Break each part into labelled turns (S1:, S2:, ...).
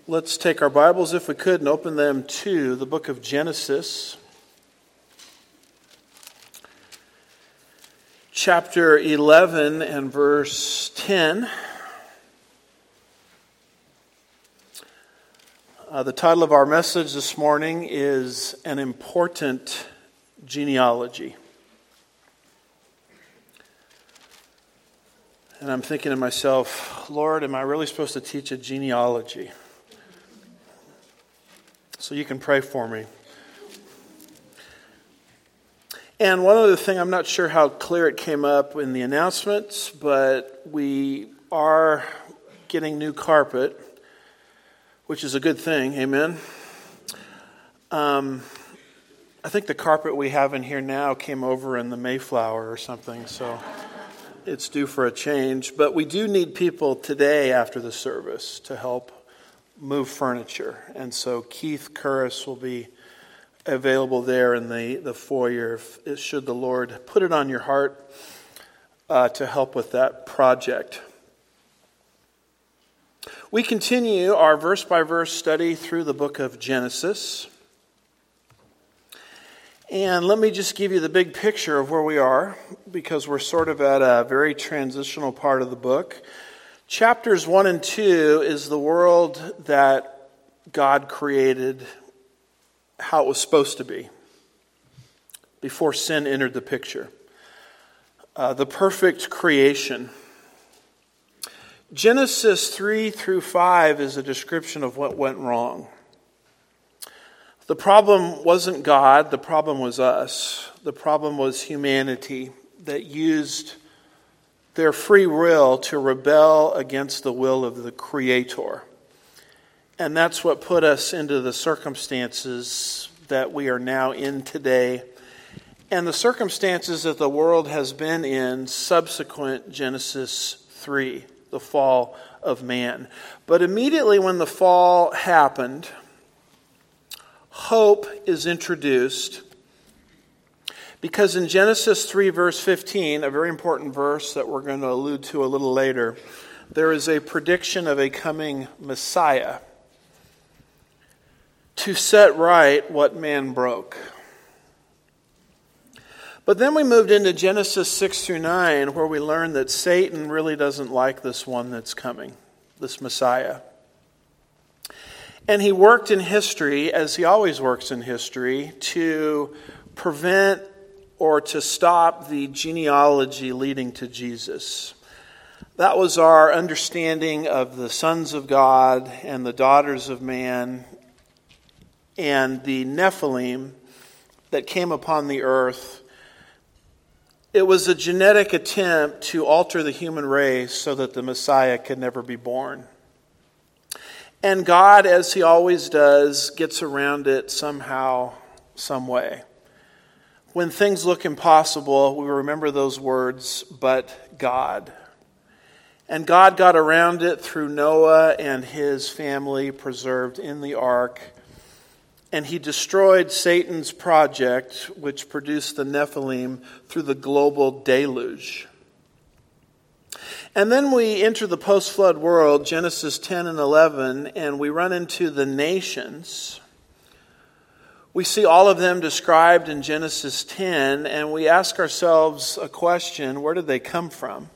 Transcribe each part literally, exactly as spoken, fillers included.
S1: Let's take our Bibles, if we could, and open them to the book of Genesis, chapter eleven and verse ten. Uh, the title of our message this morning is An Important Genealogy. And I'm thinking to myself, Lord, am I really supposed to teach a genealogy? So you can pray for me. And one other thing, I'm not sure how clear it came up in the announcements, but we are getting new carpet, which is a good thing, amen? Um, I think the carpet we have in here now came over in the Mayflower or something, so it's due for a change. But we do need people today after the service to help move furniture. And so Keith Curris will be available there in the, the foyer, if, should the Lord put it on your heart uh, to help with that project. We continue our verse-by-verse study through the book of Genesis. And let me just give you the big picture of where we are, because we're sort of at a very transitional part of the book. Chapters one and two is the world that God created, how it was supposed to be, before sin entered the picture. Uh, the perfect creation. Genesis three through five is a description of what went wrong. The problem wasn't God, the problem was us. The problem was humanity that used their free will to rebel against the will of the Creator. And that's what put us into the circumstances that we are now in today, and the circumstances that the world has been in subsequent Genesis three, the fall of man. But immediately when the fall happened, hope is introduced, because in Genesis three verse fifteen, a very important verse that we're going to allude to a little later, there is a prediction of a coming Messiah to set right what man broke. But then we moved into Genesis six through nine, where we learn that Satan really doesn't like this one that's coming, this Messiah. And he worked in history, as he always works in history, to prevent or to stop the genealogy leading to Jesus. That was our understanding of the sons of God and the daughters of man and the Nephilim that came upon the earth. It was a genetic attempt to alter the human race so that the Messiah could never be born. And God, as he always does, gets around it somehow, some way. When things look impossible, we remember those words, but God. And God got around it through Noah and his family preserved in the ark. And he destroyed Satan's project, which produced the Nephilim, through the global deluge. And then we enter the post-flood world, Genesis ten and eleven, and we run into the nations. We see all of them described in Genesis ten, and we ask ourselves a question: where did they come from?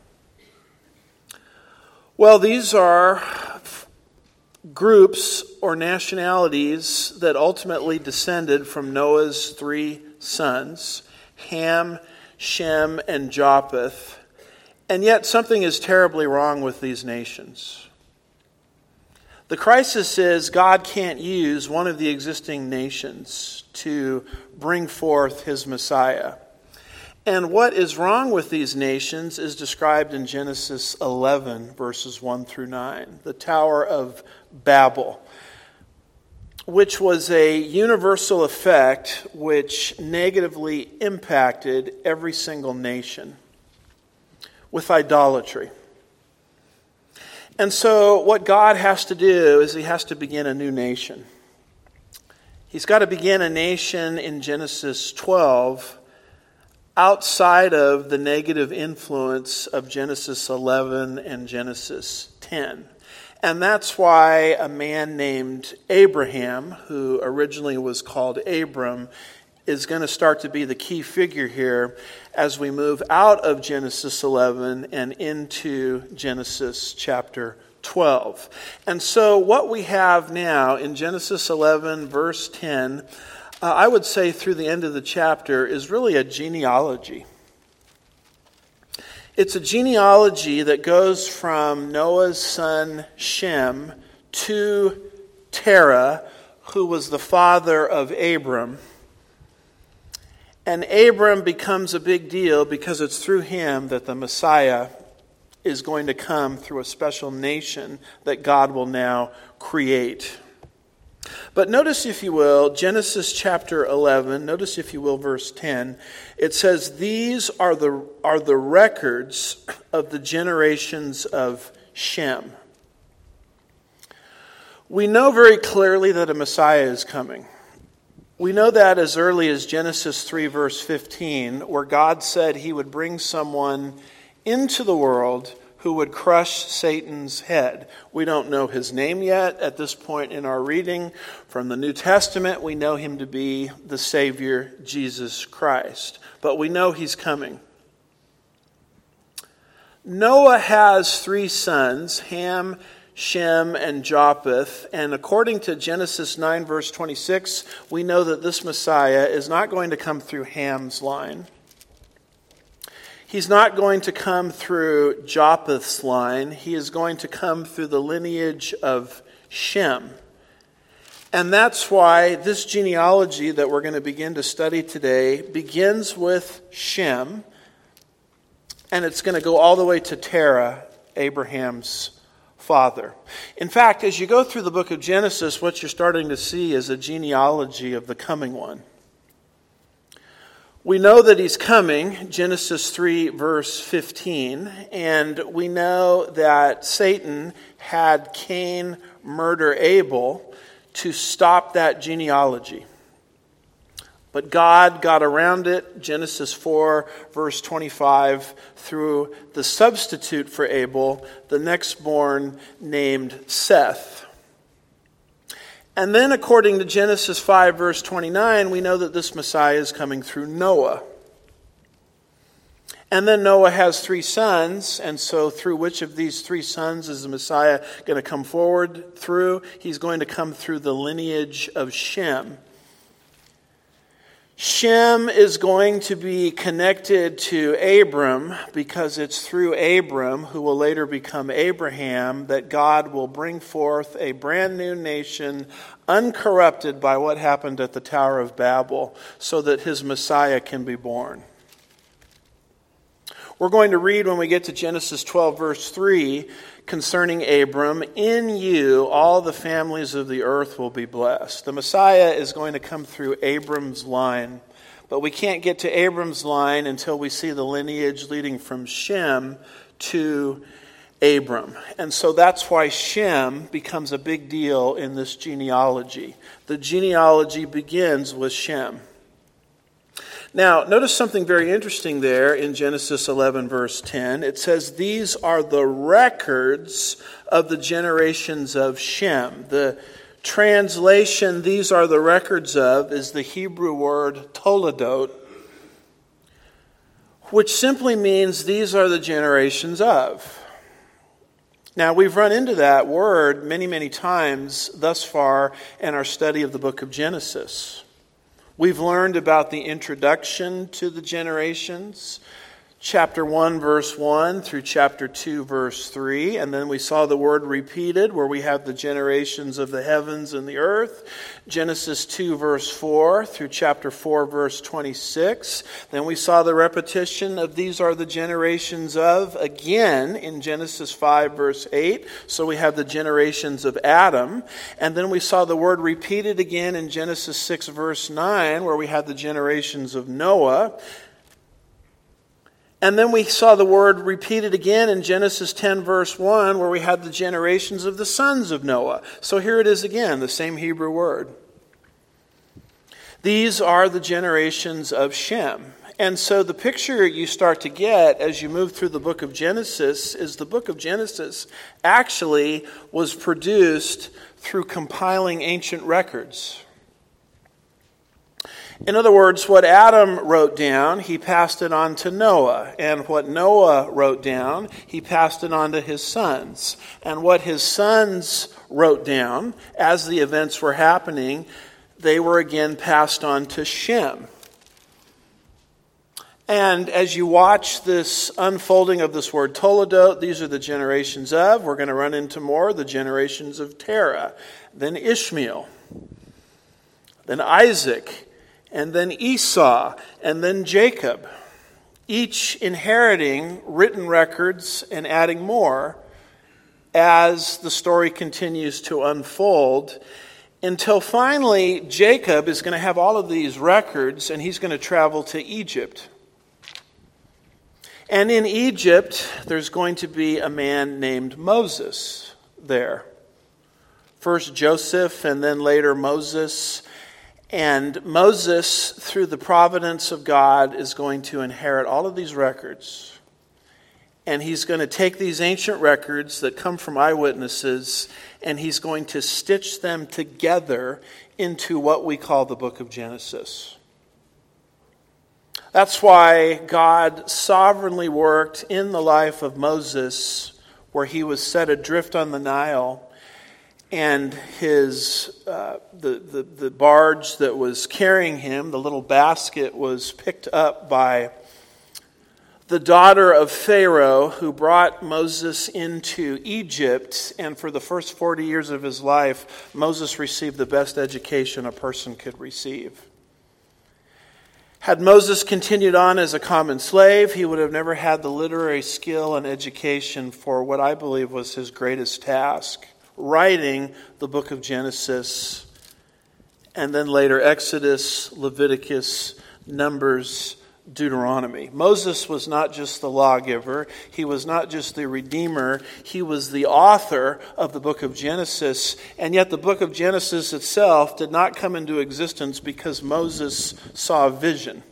S1: Well, these are groups or nationalities that ultimately descended from Noah's three sons, Ham, Shem, and Japheth. And yet something is terribly wrong with these nations. The crisis is God can't use one of the existing nations to bring forth his Messiah. And what is wrong with these nations is described in Genesis eleven, verses one through nine. The Tower of Babel, which was a universal effect which negatively impacted every single nation with idolatry. And so what God has to do is he has to begin a new nation. He's got to begin a nation in Genesis twelve outside of the negative influence of Genesis eleven and Genesis ten. And that's why a man named Abraham, who originally was called Abram, is going to start to be the key figure here as we move out of Genesis eleven and into Genesis chapter twelve. And so what we have now in Genesis eleven, verse ten, uh, I would say through the end of the chapter, is really a genealogy. It's a genealogy that goes from Noah's son Shem to Terah, who was the father of Abram. And Abram becomes a big deal because it's through him that the Messiah is going to come through a special nation that God will now create. But notice, if you will, Genesis chapter eleven, notice, if you will, verse ten. It says, these are the, are the records of the generations of Shem. We know very clearly that a Messiah is coming. We know that as early as Genesis three, verse fifteen, where God said he would bring someone into the world who would crush Satan's head. We don't know his name yet at this point in our reading. From the New Testament, we know him to be the Savior, Jesus Christ. But we know he's coming. Noah has three sons, Ham, Shem, and Japheth. And according to Genesis nine, verse twenty-six, we know that this Messiah is not going to come through Ham's line. He's not going to come through Japheth's line. He is going to come through the lineage of Shem. And that's why this genealogy that we're going to begin to study today begins with Shem. And it's going to go all the way to Terah, Abraham's father. In fact, as you go through the book of Genesis, what you're starting to see is a genealogy of the coming one. We know that he's coming, Genesis three, verse fifteen, and we know that Satan had Cain murder Abel to stop that genealogy. But God got around it, Genesis four, verse twenty-five, through the substitute for Abel, the next born named Seth. And then according to Genesis five, verse twenty-nine, we know that this Messiah is coming through Noah. And then Noah has three sons, and so through which of these three sons is the Messiah going to come forward through? He's going to come through the lineage of Shem. Shem is going to be connected to Abram because it's through Abram, who will later become Abraham, that God will bring forth a brand new nation uncorrupted by what happened at the Tower of Babel, so that his Messiah can be born. We're going to read when we get to Genesis twelve, verse three, concerning Abram, in you all the families of the earth will be blessed. The Messiah is going to come through Abram's line, but we can't get to Abram's line until we see the lineage leading from Shem to Abram. And so that's why Shem becomes a big deal in this genealogy. The genealogy begins with Shem. Now, notice something very interesting there in Genesis eleven, verse ten. It says, these are the records of the generations of Shem. The translation, these are the records of, is the Hebrew word toledot, which simply means these are the generations of. Now, we've run into that word many, many times thus far in our study of the book of Genesis. We've learned about the introduction to the generations, chapter one, verse one through chapter two, verse three. And then we saw the word repeated where we have the generations of the heavens and the earth. Genesis two, verse four through chapter four, verse twenty-six. Then we saw the repetition of these are the generations of again in Genesis five, verse eight. So we have the generations of Adam. And then we saw the word repeated again in Genesis six, verse nine, where we had the generations of Noah. And then we saw the word repeated again in Genesis ten, verse one, where we had the generations of the sons of Noah. So here it is again, the same Hebrew word. These are the generations of Shem. And so the picture you start to get as you move through the book of Genesis is the book of Genesis actually was produced through compiling ancient records. In other words, what Adam wrote down, he passed it on to Noah. And what Noah wrote down, he passed it on to his sons. And what his sons wrote down as the events were happening, they were again passed on to Shem. And as you watch this unfolding of this word Toledot, these are the generations of, we're going to run into more, the generations of Terah, then Ishmael, then Isaac, and then Esau, and then Jacob, each inheriting written records and adding more as the story continues to unfold, until finally Jacob is going to have all of these records and he's going to travel to Egypt. And in Egypt, there's going to be a man named Moses there. First Joseph and then later Moses. And Moses, through the providence of God, is going to inherit all of these records. And he's going to take these ancient records that come from eyewitnesses, and he's going to stitch them together into what we call the book of Genesis. That's why God sovereignly worked in the life of Moses, where he was set adrift on the Nile, and his uh, the, the, the barge that was carrying him, the little basket, was picked up by the daughter of Pharaoh, who brought Moses into Egypt. And for the first forty years of his life, Moses received the best education a person could receive. Had Moses continued on as a common slave, he would have never had the literary skill and education for what I believe was his greatest task, writing the book of Genesis, and then later Exodus, Leviticus, Numbers, Deuteronomy. Moses was not just the lawgiver, he was not just the redeemer, he was the author of the book of Genesis, and yet the book of Genesis itself did not come into existence because Moses saw a vision.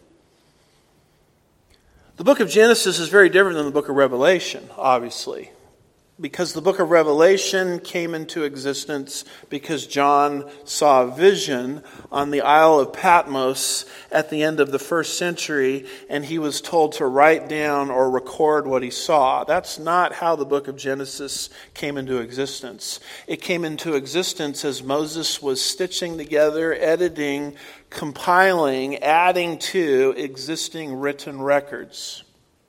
S1: The book of Genesis is very different than the book of Revelation, obviously, because the book of Revelation came into existence because John saw a vision on the Isle of Patmos at the end of the first century, and he was told to write down or record what he saw. That's not how the book of Genesis came into existence. It came into existence as Moses was stitching together, editing, compiling, adding to existing written records.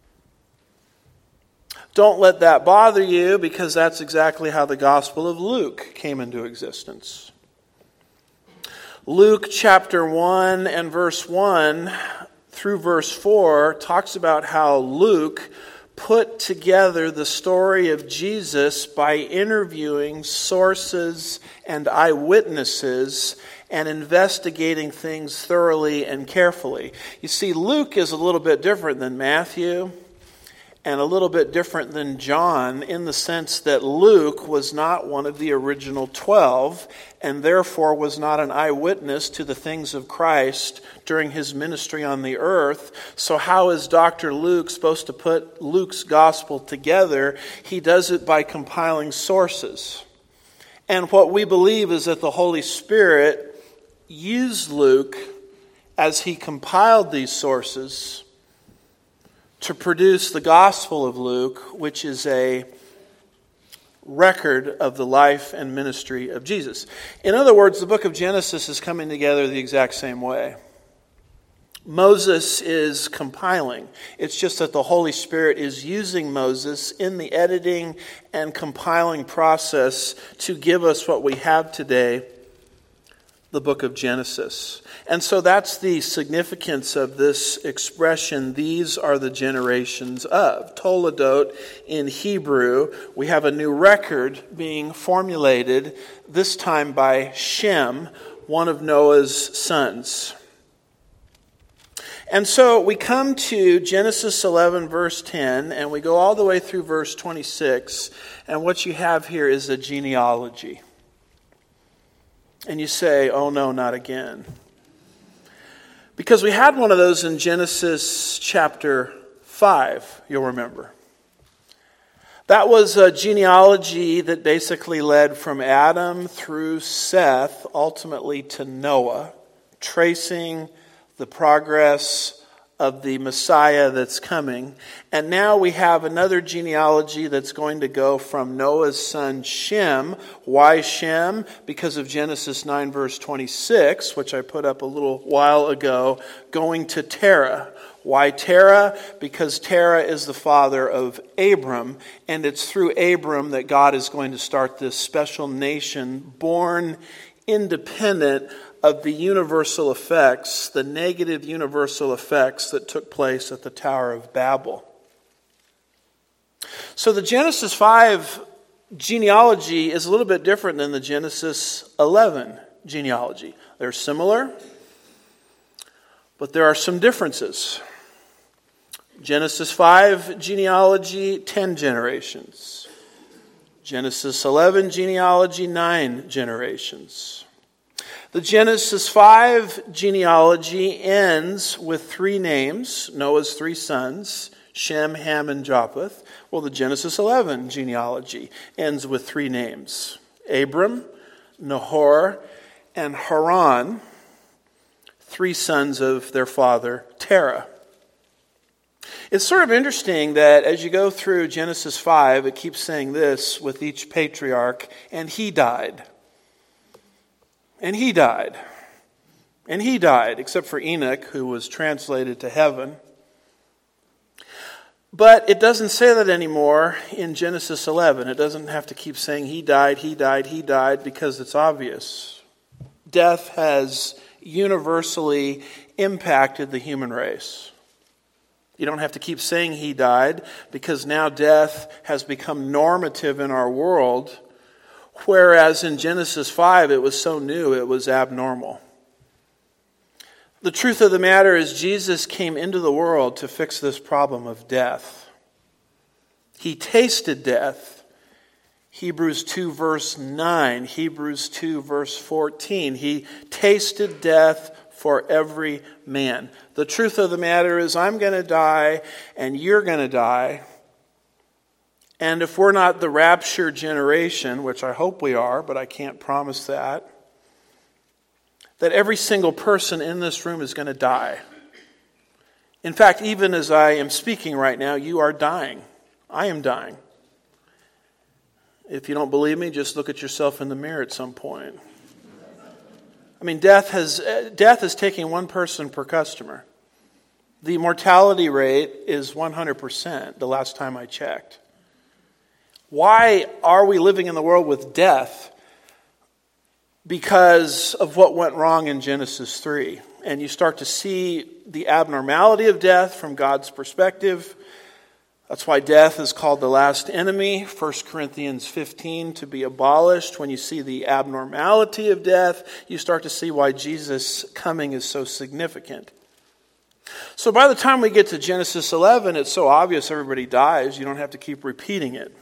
S1: Don't let that bother you, because that's exactly how the Gospel of Luke came into existence. Luke chapter one and verse one through verse four talks about how Luke put together the story of Jesus by interviewing sources and eyewitnesses and investigating things thoroughly and carefully. You see, Luke is a little bit different than Matthew, and a little bit different than John, in the sense that Luke was not one of the original twelve, and therefore was not an eyewitness to the things of Christ during his ministry on the earth. So how is Doctor Luke supposed to put Luke's gospel together? He does it by compiling sources. And what we believe is that the Holy Spirit used Luke as he compiled these sources to produce the Gospel of Luke, which is a record of the life and ministry of Jesus. In other words, the book of Genesis is coming together the exact same way. Moses is compiling. It's just that the Holy Spirit is using Moses in the editing and compiling process to give us what we have today, the book of Genesis. And so that's the significance of this expression, these are the generations of. Toledot in Hebrew, we have a new record being formulated, this time by Shem, one of Noah's sons. And so we come to Genesis eleven, verse ten, and we go all the way through verse twenty-six, and what you have here is a genealogy. And you say, oh no, not again. Because we had one of those in Genesis chapter five, you'll remember. That was a genealogy that basically led from Adam through Seth, ultimately to Noah, tracing the progress of the Messiah that's coming. And now we have another genealogy that's going to go from Noah's son Shem. Why Shem? Because of Genesis nine verse twenty-six, which I put up a little while ago, going to Terah. Why Terah? Because Terah is the father of Abram, and it's through Abram that God is going to start this special nation born independent of the universal effects, the negative universal effects that took place at the Tower of Babel. So the Genesis five genealogy is a little bit different than the Genesis eleven genealogy. They're similar, but there are some differences. Genesis five genealogy, ten generations. Genesis eleven genealogy, nine generations. The Genesis five genealogy ends with three names, Noah's three sons, Shem, Ham, and Japheth. Well, the Genesis eleven genealogy ends with three names, Abram, Nahor, and Haran, three sons of their father Terah. It's sort of interesting that as you go through Genesis five, it keeps saying this with each patriarch, and he died. And he died. And he died, except for Enoch, who was translated to heaven. But it doesn't say that anymore in Genesis eleven. It doesn't have to keep saying he died, he died, he died, because it's obvious. Death has universally impacted the human race. You don't have to keep saying he died, because now death has become normative in our world. Whereas in Genesis five, it was so new, it was abnormal. The truth of the matter is Jesus came into the world to fix this problem of death. He tasted death. Hebrews two verse nine, Hebrews two verse fourteen. He tasted death for every man. The truth of the matter is I'm going to die and you're going to die. And if we're not the rapture generation, which I hope we are, but I can't promise that, that every single person in this room is going to die. In fact, even as I am speaking right now, you are dying. I am dying. If you don't believe me, just look at yourself in the mirror at some point. I mean, death has death is taking one person per customer. The mortality rate is one hundred percent the last time I checked. Why are we living in the world with death? Because of what went wrong in Genesis three. And you start to see the abnormality of death from God's perspective. That's why death is called the last enemy, First Corinthians fifteen, to be abolished. When you see the abnormality of death, you start to see why Jesus' coming is so significant. So by the time we get to Genesis eleven, it's so obvious everybody dies, you don't have to keep repeating it.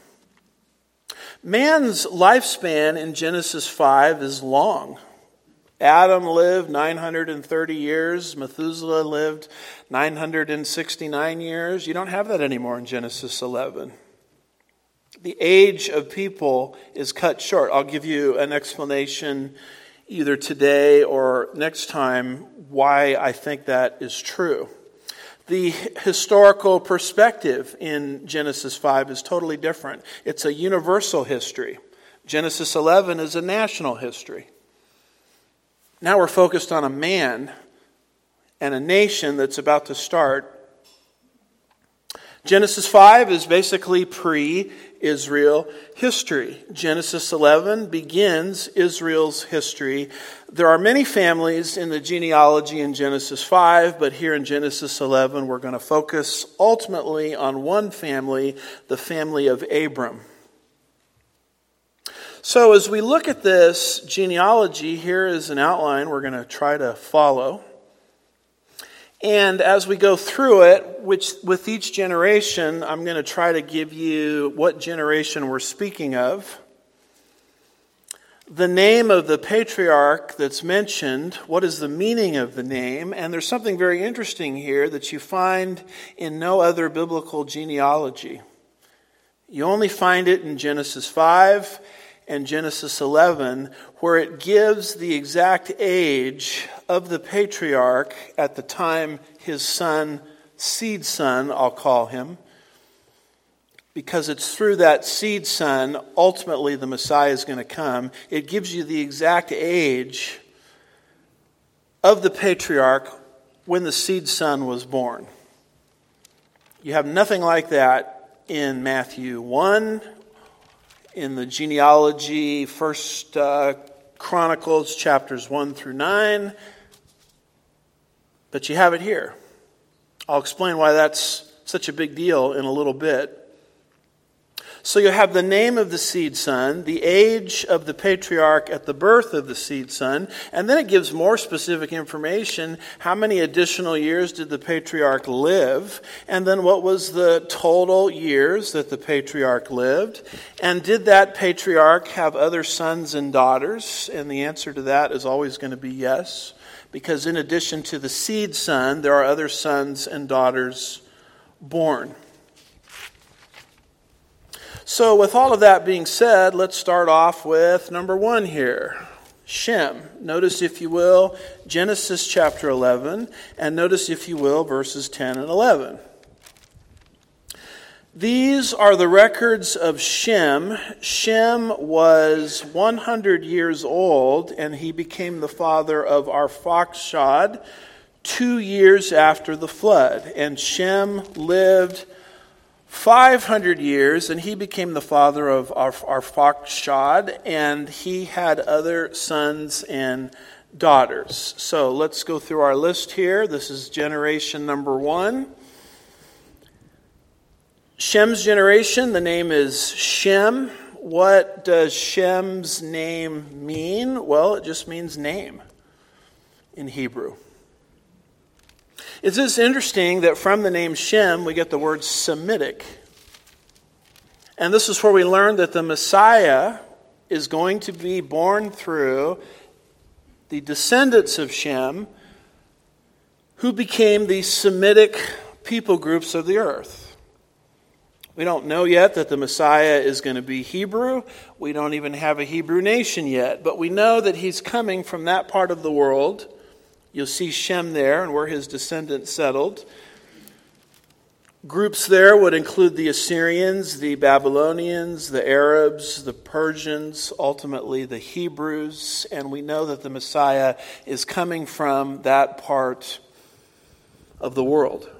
S1: Man's lifespan in Genesis five is long. Adam lived nine hundred thirty years. Methuselah lived nine hundred sixty-nine years. You don't have that anymore in Genesis eleven. The age of people is cut short. I'll give you an explanation either today or next time why I think that is true. The historical perspective in Genesis five is totally different. It's a universal history. Genesis eleven is a national history. Now we're focused on a man and a nation that's about to start. Genesis five is basically pre-Israel history. Genesis eleven begins Israel's history. There are many families in the genealogy in Genesis five, but here in Genesis eleven we're going to focus ultimately on one family, the family of Abram. So as we look at this genealogy, here is an outline we're going to try to follow. And as we go through it, which with each generation, I'm going to try to give you what generation we're speaking of. the name of the patriarch that's mentioned, what is the meaning of the name? And there's something very interesting here that you find in no other biblical genealogy. You only find it in Genesis five and Genesis eleven, where it gives the exact age of the patriarch at the time his son, seed son, I'll call him, because it's through that seed son, ultimately the Messiah is going to come. It gives you the exact age of the patriarch when the seed son was born. You have nothing like that in Matthew one, in the genealogy, First uh, Chronicles, chapters one through nine, but you have it here. I'll explain why that's such a big deal in a little bit. So you have the name of the seed son, the age of the patriarch at the birth of the seed son, and then it gives more specific information. How many additional years did the patriarch live? And then what was the total years that the patriarch lived? And did that patriarch have other sons and daughters? And the answer to that is always going to be yes, because in addition to the seed son, there are other sons and daughters born. So with all of that being said, let's start off with number one here, Shem. Notice, if you will, Genesis chapter eleven, and notice, if you will, verses ten and eleven. These are the records of Shem. Shem was one hundred years old, and he became the father of Arphaxad two years after the flood. And Shem lived five hundred years, and he became the father of Arphaxad, and he had other sons and daughters. So let's go through our list here. This is generation number one. Shem's generation, the name is Shem. What does Shem's name mean? Well, it just means name in Hebrew. It's just interesting that from the name Shem, we get the word Semitic. And this is where we learn that the Messiah is going to be born through the descendants of Shem, who became the Semitic people groups of the earth. We don't know yet that the Messiah is going to be Hebrew. We don't even have a Hebrew nation yet. But we know that he's coming from that part of the world. You'll see Shem there and where his descendants settled. Groups there would include the Assyrians, the Babylonians, the Arabs, the Persians, ultimately the Hebrews. And we know that the Messiah is coming from that part of the world.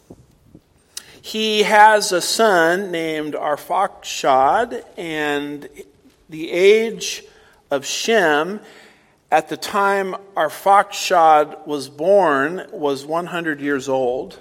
S1: He has a son named Arphaxad, and the age of Shem at the time Arphaxad was born was one hundred years old.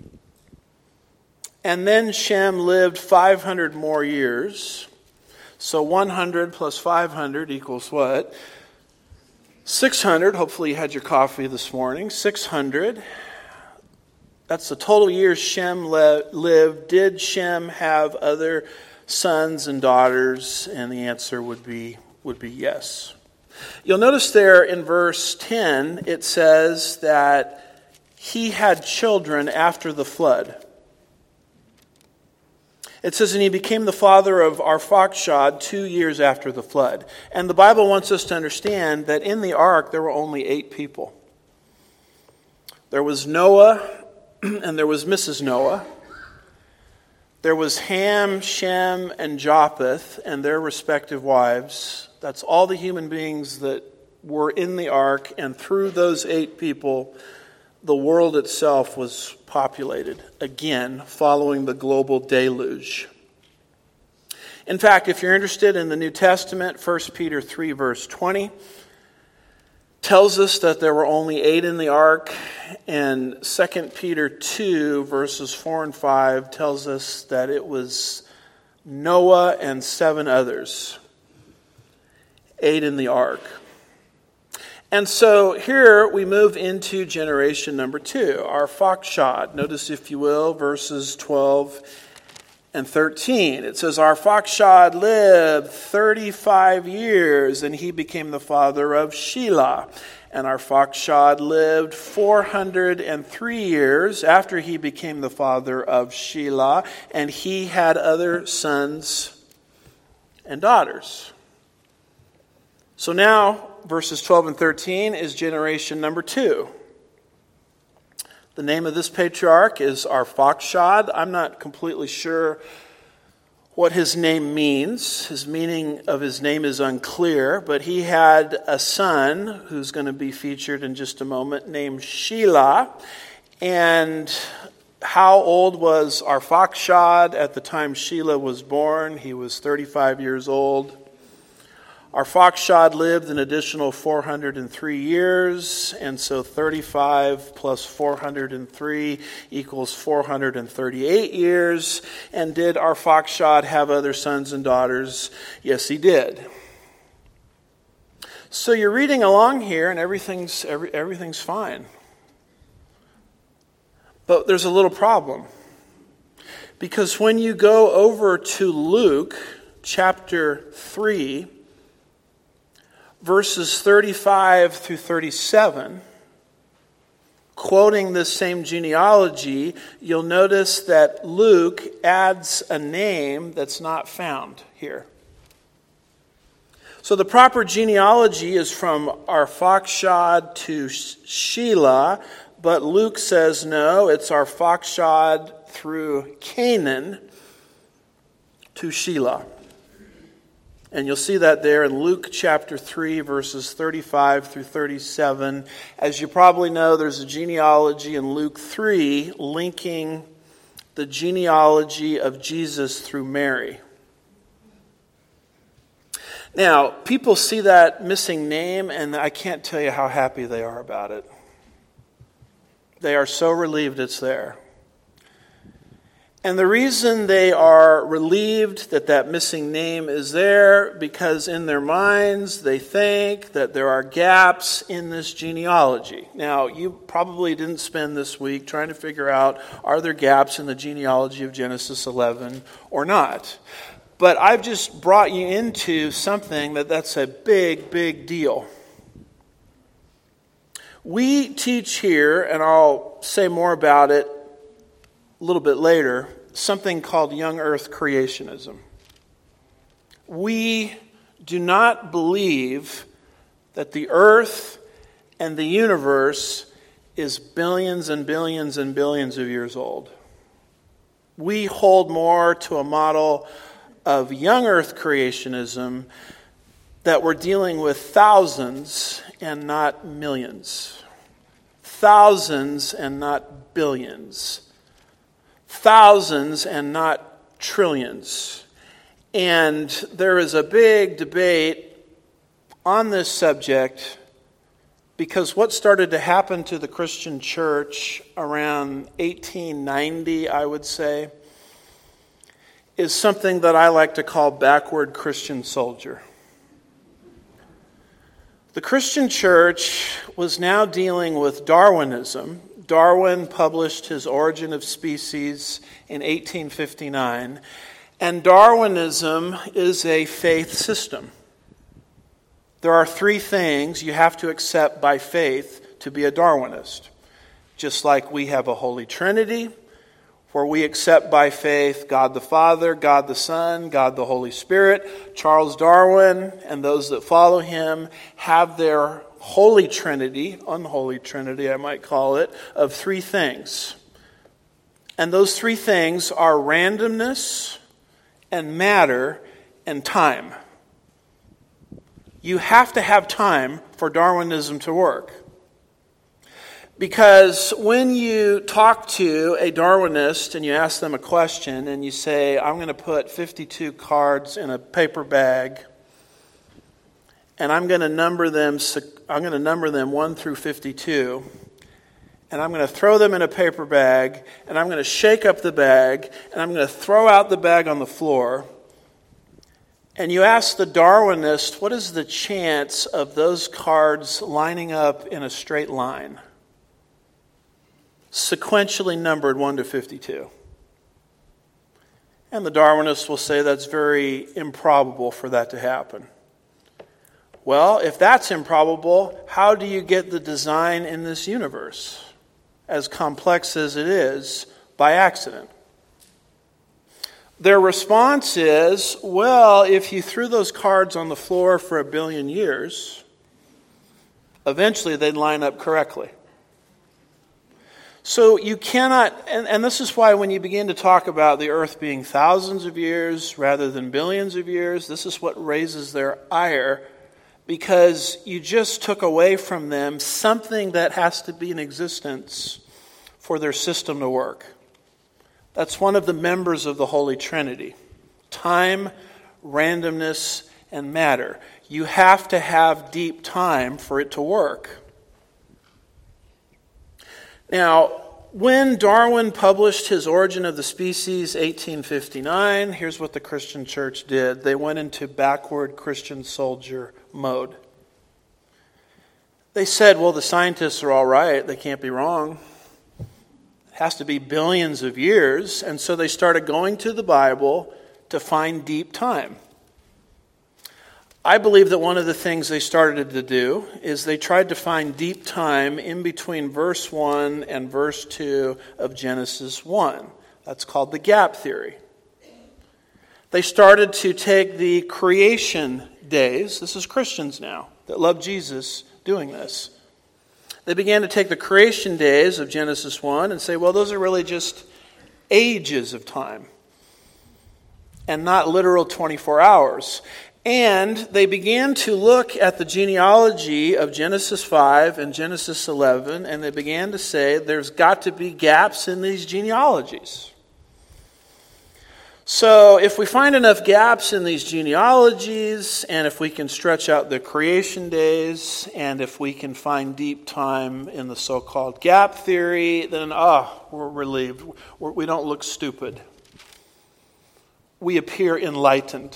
S1: And then Shem lived five hundred more years. So one hundred plus five hundred equals what? six hundred. Hopefully you had your coffee this morning. six hundred. That's the total years Shem le- lived. Did Shem have other sons and daughters? And the answer would be would be yes. You'll notice there in verse ten, it says that he had children after the flood. It says, and he became the father of Arphaxad two years after the flood. And the Bible wants us to understand that in the ark there were only eight people. There was Noah, and there was Missus Noah. There was Ham, Shem, and Japheth, and their respective wives. That's all the human beings that were in the ark, and through those eight people, the world itself was populated, again, following the global deluge. In fact, if you're interested in the New Testament, First Peter three, verse twenty, tells us that there were only eight in the ark, and Second Peter two, verses four and five, tells us that it was Noah and seven others. Eight in the ark. And so here we move into generation number two, Arphaxad. Notice, if you will, verses twelve and thirteen. It says, Arphaxad lived thirty-five years, and he became the father of Shelah. And Arphaxad lived four hundred three years after he became the father of Shelah, and he had other sons and daughters. So now, verses twelve and thirteen is generation number two. The name of this patriarch is Arphaxad. I'm not completely sure what his name means. His meaning of his name is unclear, but he had a son who's going to be featured in just a moment named Shelah. And how old was Arphaxad at the time Shelah was born? He was thirty-five years old. Arphaxad lived an additional four hundred three years, and so thirty-five plus four hundred three equals four hundred thirty-eight years. And did Arphaxad have other sons and daughters? Yes, he did. So you're reading along here, and everything's every, everything's fine. But there's a little problem. Because when you go over to Luke chapter three, verses thirty-five through thirty-seven, quoting this same genealogy, you'll notice that Luke adds a name that's not found here. So the proper genealogy is from Arphaxad to Shelah, but Luke says no, it's Arphaxad through Canaan to Shelah. And you'll see that there in Luke chapter three, verses thirty-five through thirty-seven. As you probably know, there's a genealogy in Luke three linking the genealogy of Jesus through Mary. Now, people see that missing name, and I can't tell you how happy they are about it. They are so relieved it's there. And the reason they are relieved that that missing name is there, because in their minds they think that there are gaps in this genealogy. Now, you probably didn't spend this week trying to figure out, are there gaps in the genealogy of Genesis eleven or not? But I've just brought you into something that that's a big, big deal. We teach here, and I'll say more about it a little bit later, something called young earth creationism. We do not believe that the earth and the universe is billions and billions and billions of years old. We hold more to a model of young earth creationism, that we're dealing with thousands and not millions. Thousands and not billions. Thousands and not trillions. And there is a big debate on this subject, because what started to happen to the Christian church around eighteen ninety, I would say, is something that I like to call backward Christian soldier. The Christian church was now dealing with Darwinism. Darwin published his Origin of Species in eighteen fifty-nine, and Darwinism is a faith system. There are three things you have to accept by faith to be a Darwinist. Just like we have a Holy Trinity, where we accept by faith God the Father, God the Son, God the Holy Spirit. Charles Darwin and those that follow him have their Holy Trinity, unholy Trinity I might call it, of three things. And those three things are randomness and matter and time. You have to have time for Darwinism to work. Because when you talk to a Darwinist and you ask them a question and you say, I'm going to put fifty-two cards in a paper bag and I'm going to number them I'm going to number them one through fifty-two, and I'm going to throw them in a paper bag, and I'm going to shake up the bag, and I'm going to throw out the bag on the floor. And you ask the Darwinist, what is the chance of those cards lining up in a straight line? Sequentially numbered one to fifty-two. And the Darwinists will say that's very improbable for that to happen. Well, if that's improbable, how do you get the design in this universe, as complex as it is, by accident? Their response is, well, if you threw those cards on the floor for a billion years, eventually they'd line up correctly. So you cannot, and, and this is why when you begin to talk about the earth being thousands of years rather than billions of years, this is what raises their ire, because you just took away from them something that has to be in existence for their system to work. That's one of the members of the Holy Trinity: time, randomness, and matter. You have to have deep time for it to work. Now, when Darwin published his Origin of the Species, eighteen fifty-nine, here's what the Christian church did. They went into backward Christian soldier mode. They said, well, the scientists are all right. They can't be wrong. It has to be billions of years. And so they started going to the Bible to find deep time. I believe that one of the things they started to do is they tried to find deep time in between verse one and verse two of Genesis one. That's called the gap theory. They started to take the creation days. This is Christians now that love Jesus doing this. They began to take the creation days of Genesis one and say, well, those are really just ages of time and not literal twenty-four hours. And they began to look at the genealogy of Genesis five and Genesis eleven, and they began to say there's got to be gaps in these genealogies. So if we find enough gaps in these genealogies, and if we can stretch out the creation days, and if we can find deep time in the so-called gap theory, then, ah, oh, we're relieved. We're, we don't look stupid. We appear enlightened.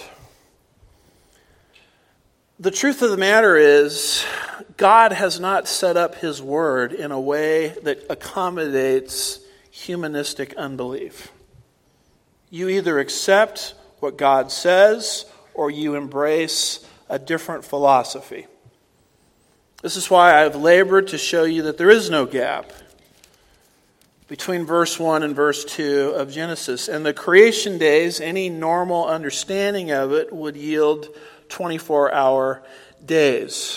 S1: The truth of the matter is, God has not set up His Word in a way that accommodates humanistic unbelief. You either accept what God says or you embrace a different philosophy. This is why I've labored to show you that there is no gap between verse one and verse two of Genesis. And the creation days, any normal understanding of it would yield twenty-four hour days.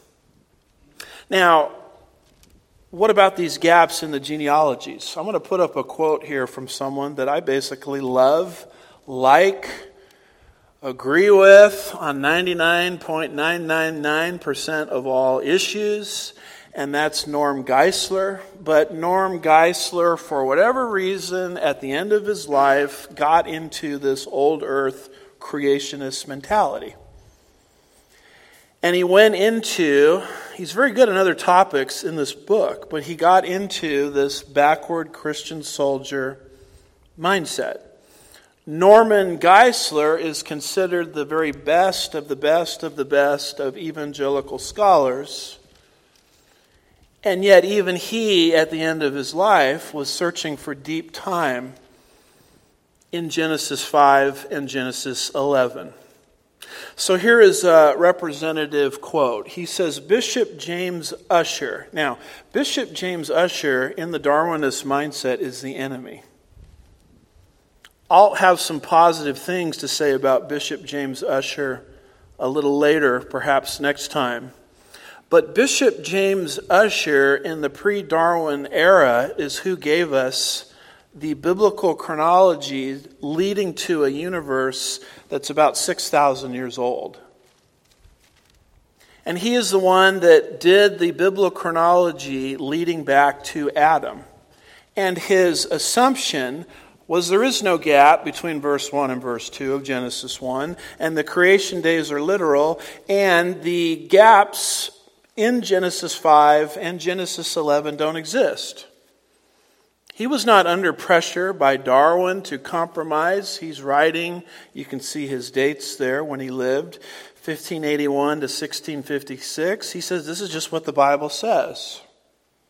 S1: Now, what about these gaps in the genealogies? I'm going to put up a quote here from someone that I basically love, like, agree with on ninety-nine point nine nine nine percent of all issues, and that's Norm Geisler. But Norm Geisler, for whatever reason, at the end of his life, got into this old earth creationist mentality. And he went into, he's very good on other topics in this book, but he got into this backward Christian soldier mindset. Norman Geisler is considered the very best of the best of the best of evangelical scholars. And yet even he, at the end of his life, was searching for deep time in Genesis five and Genesis eleven. So here is a representative quote. He says, Bishop James Ussher. Now, Bishop James Ussher, in the Darwinist mindset, is the enemy. I'll have some positive things to say about Bishop James Ussher a little later, perhaps next time. But Bishop James Ussher, in the pre-Darwin era, is who gave us the biblical chronology leading to a universe that's about six thousand years old. And he is the one that did the biblical chronology leading back to Adam. And his assumption was there is no gap between verse one and verse two of Genesis one, and the creation days are literal, and the gaps in Genesis five and Genesis eleven don't exist. He was not under pressure by Darwin to compromise. He's writing, you can see his dates there when he lived, fifteen eighty-one to sixteen fifty-six. He says this is just what the Bible says.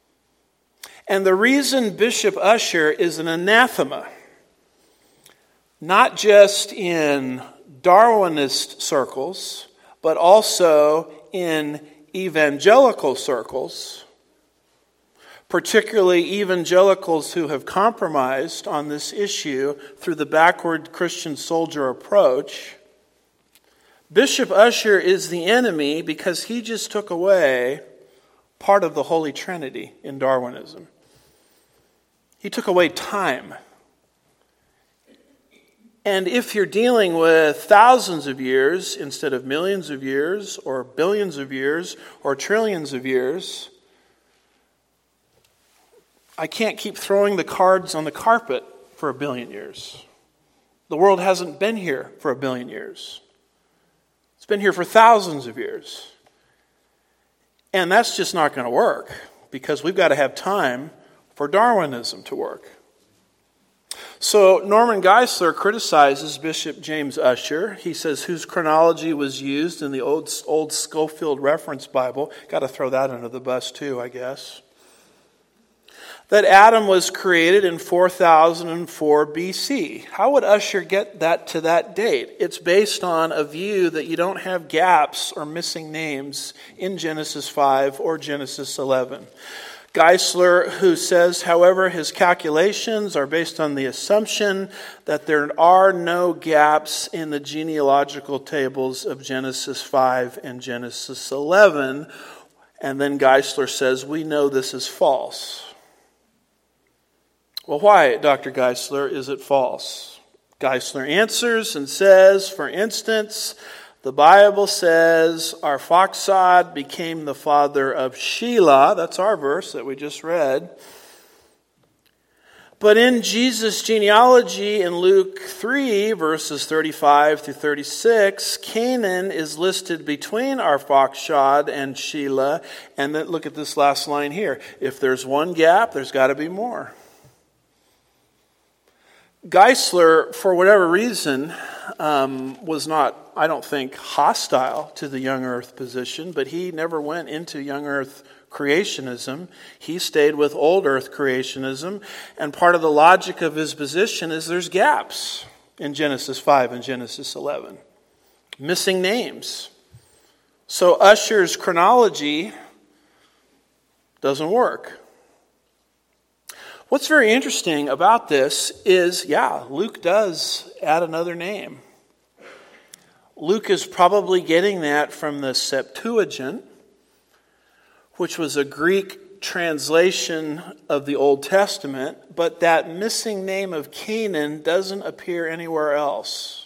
S1: And the reason Bishop Ussher is an anathema not just in Darwinist circles, but also in evangelical circles, particularly evangelicals who have compromised on this issue through the backward Christian soldier approach. Bishop Ussher is the enemy because he just took away part of the Holy Trinity in Darwinism. He took away time. And if you're dealing with thousands of years instead of millions of years or billions of years or trillions of years, I can't keep throwing the cards on the carpet for a billion years. The world hasn't been here for a billion years. It's been here for thousands of years. And that's just not going to work because we've got to have time for Darwinism to work. So Norman Geisler criticizes Bishop James Ussher. He says, whose chronology was used in the old, old Scofield Reference Bible. Got to throw that under the bus too, I guess. That Adam was created in four thousand four B C. How would Ussher get that to that date? It's based on a view that you don't have gaps or missing names in Genesis five or Genesis eleven. Geisler, who says, however, his calculations are based on the assumption that there are no gaps in the genealogical tables of Genesis five and Genesis eleven. And then Geisler says, we know this is false. Well, why, Doctor Geisler, is it false? Geisler answers and says, for instance, the Bible says Arphaxad became the father of Shelah. That's our verse that we just read. But in Jesus' genealogy in Luke three, verses thirty-five through thirty-six, Canaan is listed between Arphaxad and Shelah. And then look at this last line here. If there's one gap, there's got to be more. Geisler, for whatever reason, um, was not, I don't think, hostile to the young earth position, but he never went into young earth creationism. He stayed with old earth creationism, and part of the logic of his position is there's gaps in Genesis five and Genesis eleven. Missing names. So Ussher's chronology doesn't work. What's very interesting about this is, yeah, Luke does add another name. Luke is probably getting that from the Septuagint, which was a Greek translation of the Old Testament, but that missing name of Canaan doesn't appear anywhere else.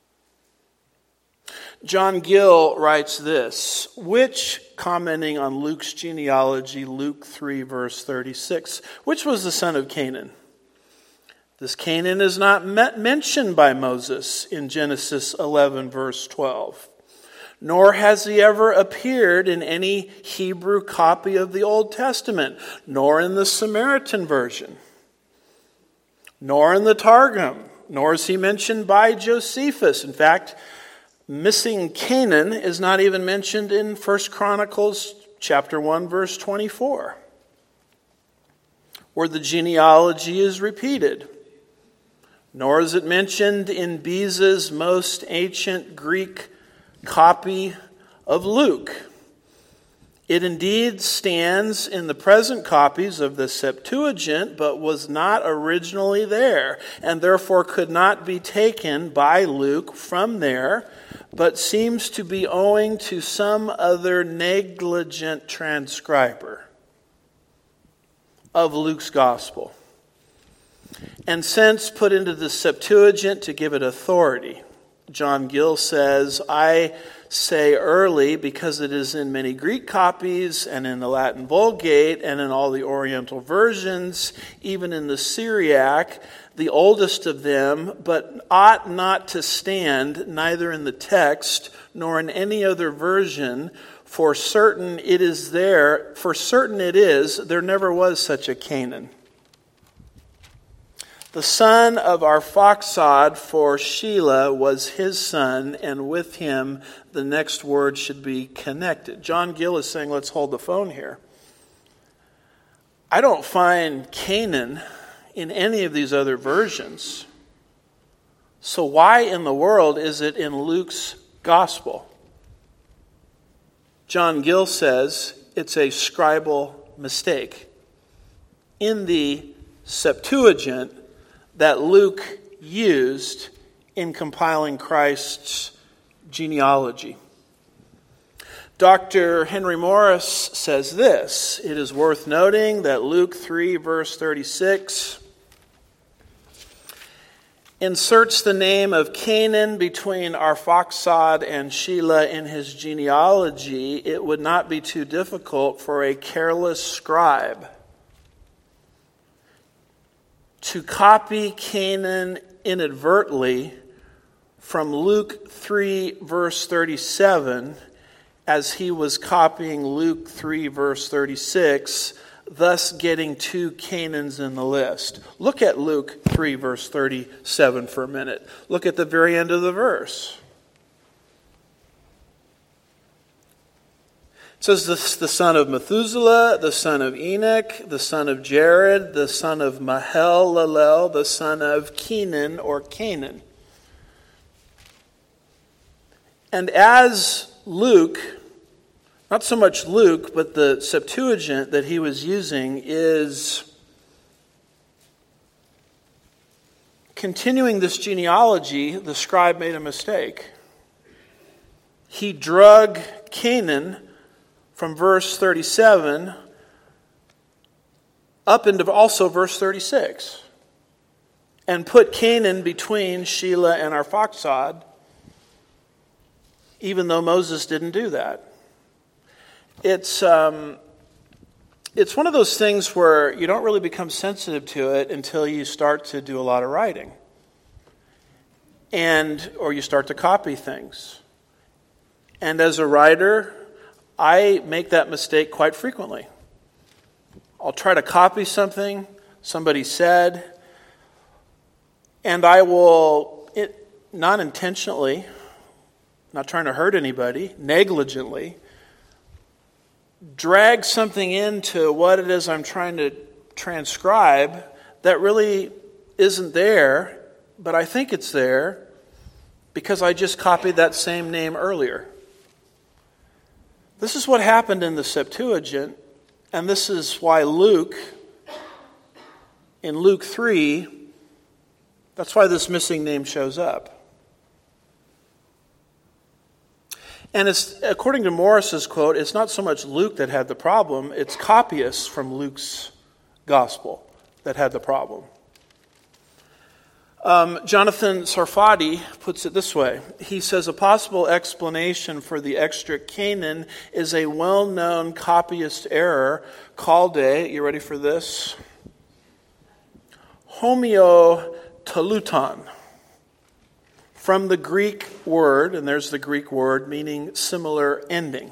S1: John Gill writes this, which, commenting on Luke's genealogy, Luke three, verse thirty-six, which was the son of Canaan? This Canaan is not mentioned by Moses in Genesis eleven, verse twelve. Nor has he ever appeared in any Hebrew copy of the Old Testament, nor in the Samaritan version, nor in the Targum, nor is he mentioned by Josephus. In fact, missing Canaan is not even mentioned in First Chronicles chapter one, verse twenty-four, where the genealogy is repeated. Nor is it mentioned in Beza's most ancient Greek copy of Luke. It indeed stands in the present copies of the Septuagint, but was not originally there, and therefore could not be taken by Luke from there, but seems to be owing to some other negligent transcriber of Luke's gospel, and since put into the Septuagint to give it authority. John Gill says, I say early because it is in many Greek copies and in the Latin Vulgate and in all the Oriental versions, even in the Syriac, the oldest of them, but ought not to stand neither in the text nor in any other version. For certain it is there, for certain it is, there never was such a Canaan. The son of Arphaxad for Shelah was his son, and with him the next word should be connected. John Gill is saying, let's hold the phone here. I don't find Canaan in any of these other versions. So why in the world is it in Luke's gospel? John Gill says it's a scribal mistake in the Septuagint that Luke used in compiling Christ's genealogy. Doctor Henry Morris says this: it is worth noting that Luke three, verse thirty-six, inserts the name of Canaan between Arphaxad and Shelah in his genealogy. It would not be too difficult for a careless scribe to copy Canaan inadvertently from Luke three, verse thirty-seven, as he was copying Luke three, verse thirty-six, thus getting two Canaans in the list. Look at Luke three, verse thirty-seven for a minute. Look at the very end of the verse. It says, the, the son of Methuselah, the son of Enoch, the son of Jared, the son of Mahalalel, the son of Kenan or Canaan. And as Luke, not so much Luke, but the Septuagint that he was using is continuing this genealogy, the scribe made a mistake. He drug Canaan from verse thirty-seven up into also verse thirty-six and put Canaan between Shelah and Arphaxad, even though Moses didn't do that. It's um, it's one of those things where you don't really become sensitive to it until you start to do a lot of writing, and or you start to copy things. And as a writer, I make that mistake quite frequently. I'll try to copy something somebody said, and I will, it, not intentionally, not trying to hurt anybody, negligently, drag something into what it is I'm trying to transcribe that really isn't there, but I think it's there because I just copied that same name earlier. This is what happened in the Septuagint, and this is why Luke, in Luke three, that's why this missing name shows up. And it's, according to Morris's quote, it's not so much Luke that had the problem, it's copyists from Luke's gospel that had the problem. Um, Jonathan Sarfati puts it this way. He says, a possible explanation for the extra Canaan is a well-known copyist error called a, you ready for this? Homeotaluton. From the Greek word, and there's the Greek word meaning similar ending.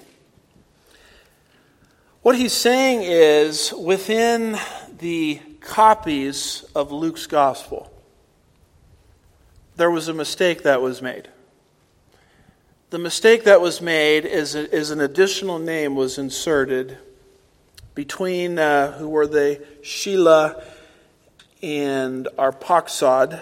S1: What he's saying is, within the copies of Luke's gospel, there was a mistake that was made. The mistake that was made is, is an additional name was inserted between, uh, who were they, Shelah and Arphaxad.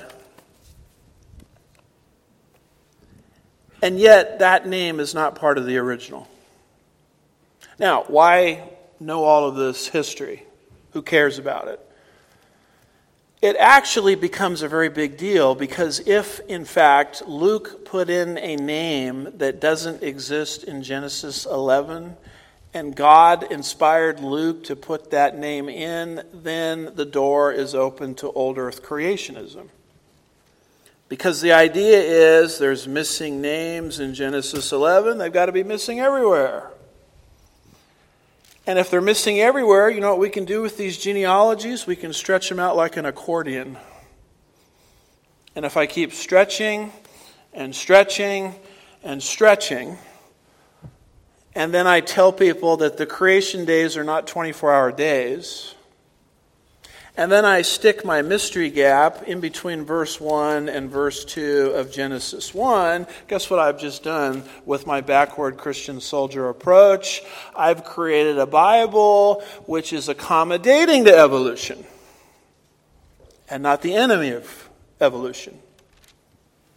S1: And yet, that name is not part of the original. Now, why know all of this history? Who cares about it? It actually becomes a very big deal because if, in fact, Luke put in a name that doesn't exist in Genesis eleven, and God inspired Luke to put that name in, then the door is open to old earth creationism. Because the idea is there's missing names in Genesis eleven, they've got to be missing everywhere. And if they're missing everywhere, you know what we can do with these genealogies? We can stretch them out like an accordion. And if I keep stretching and stretching and stretching, and then I tell people that the creation days are not twenty-four hour days, and then I stick my mystery gap in between verse one and verse two of Genesis one. Guess what I've just done with my backward Christian soldier approach? I've created a Bible which is accommodating to evolution and not the enemy of evolution.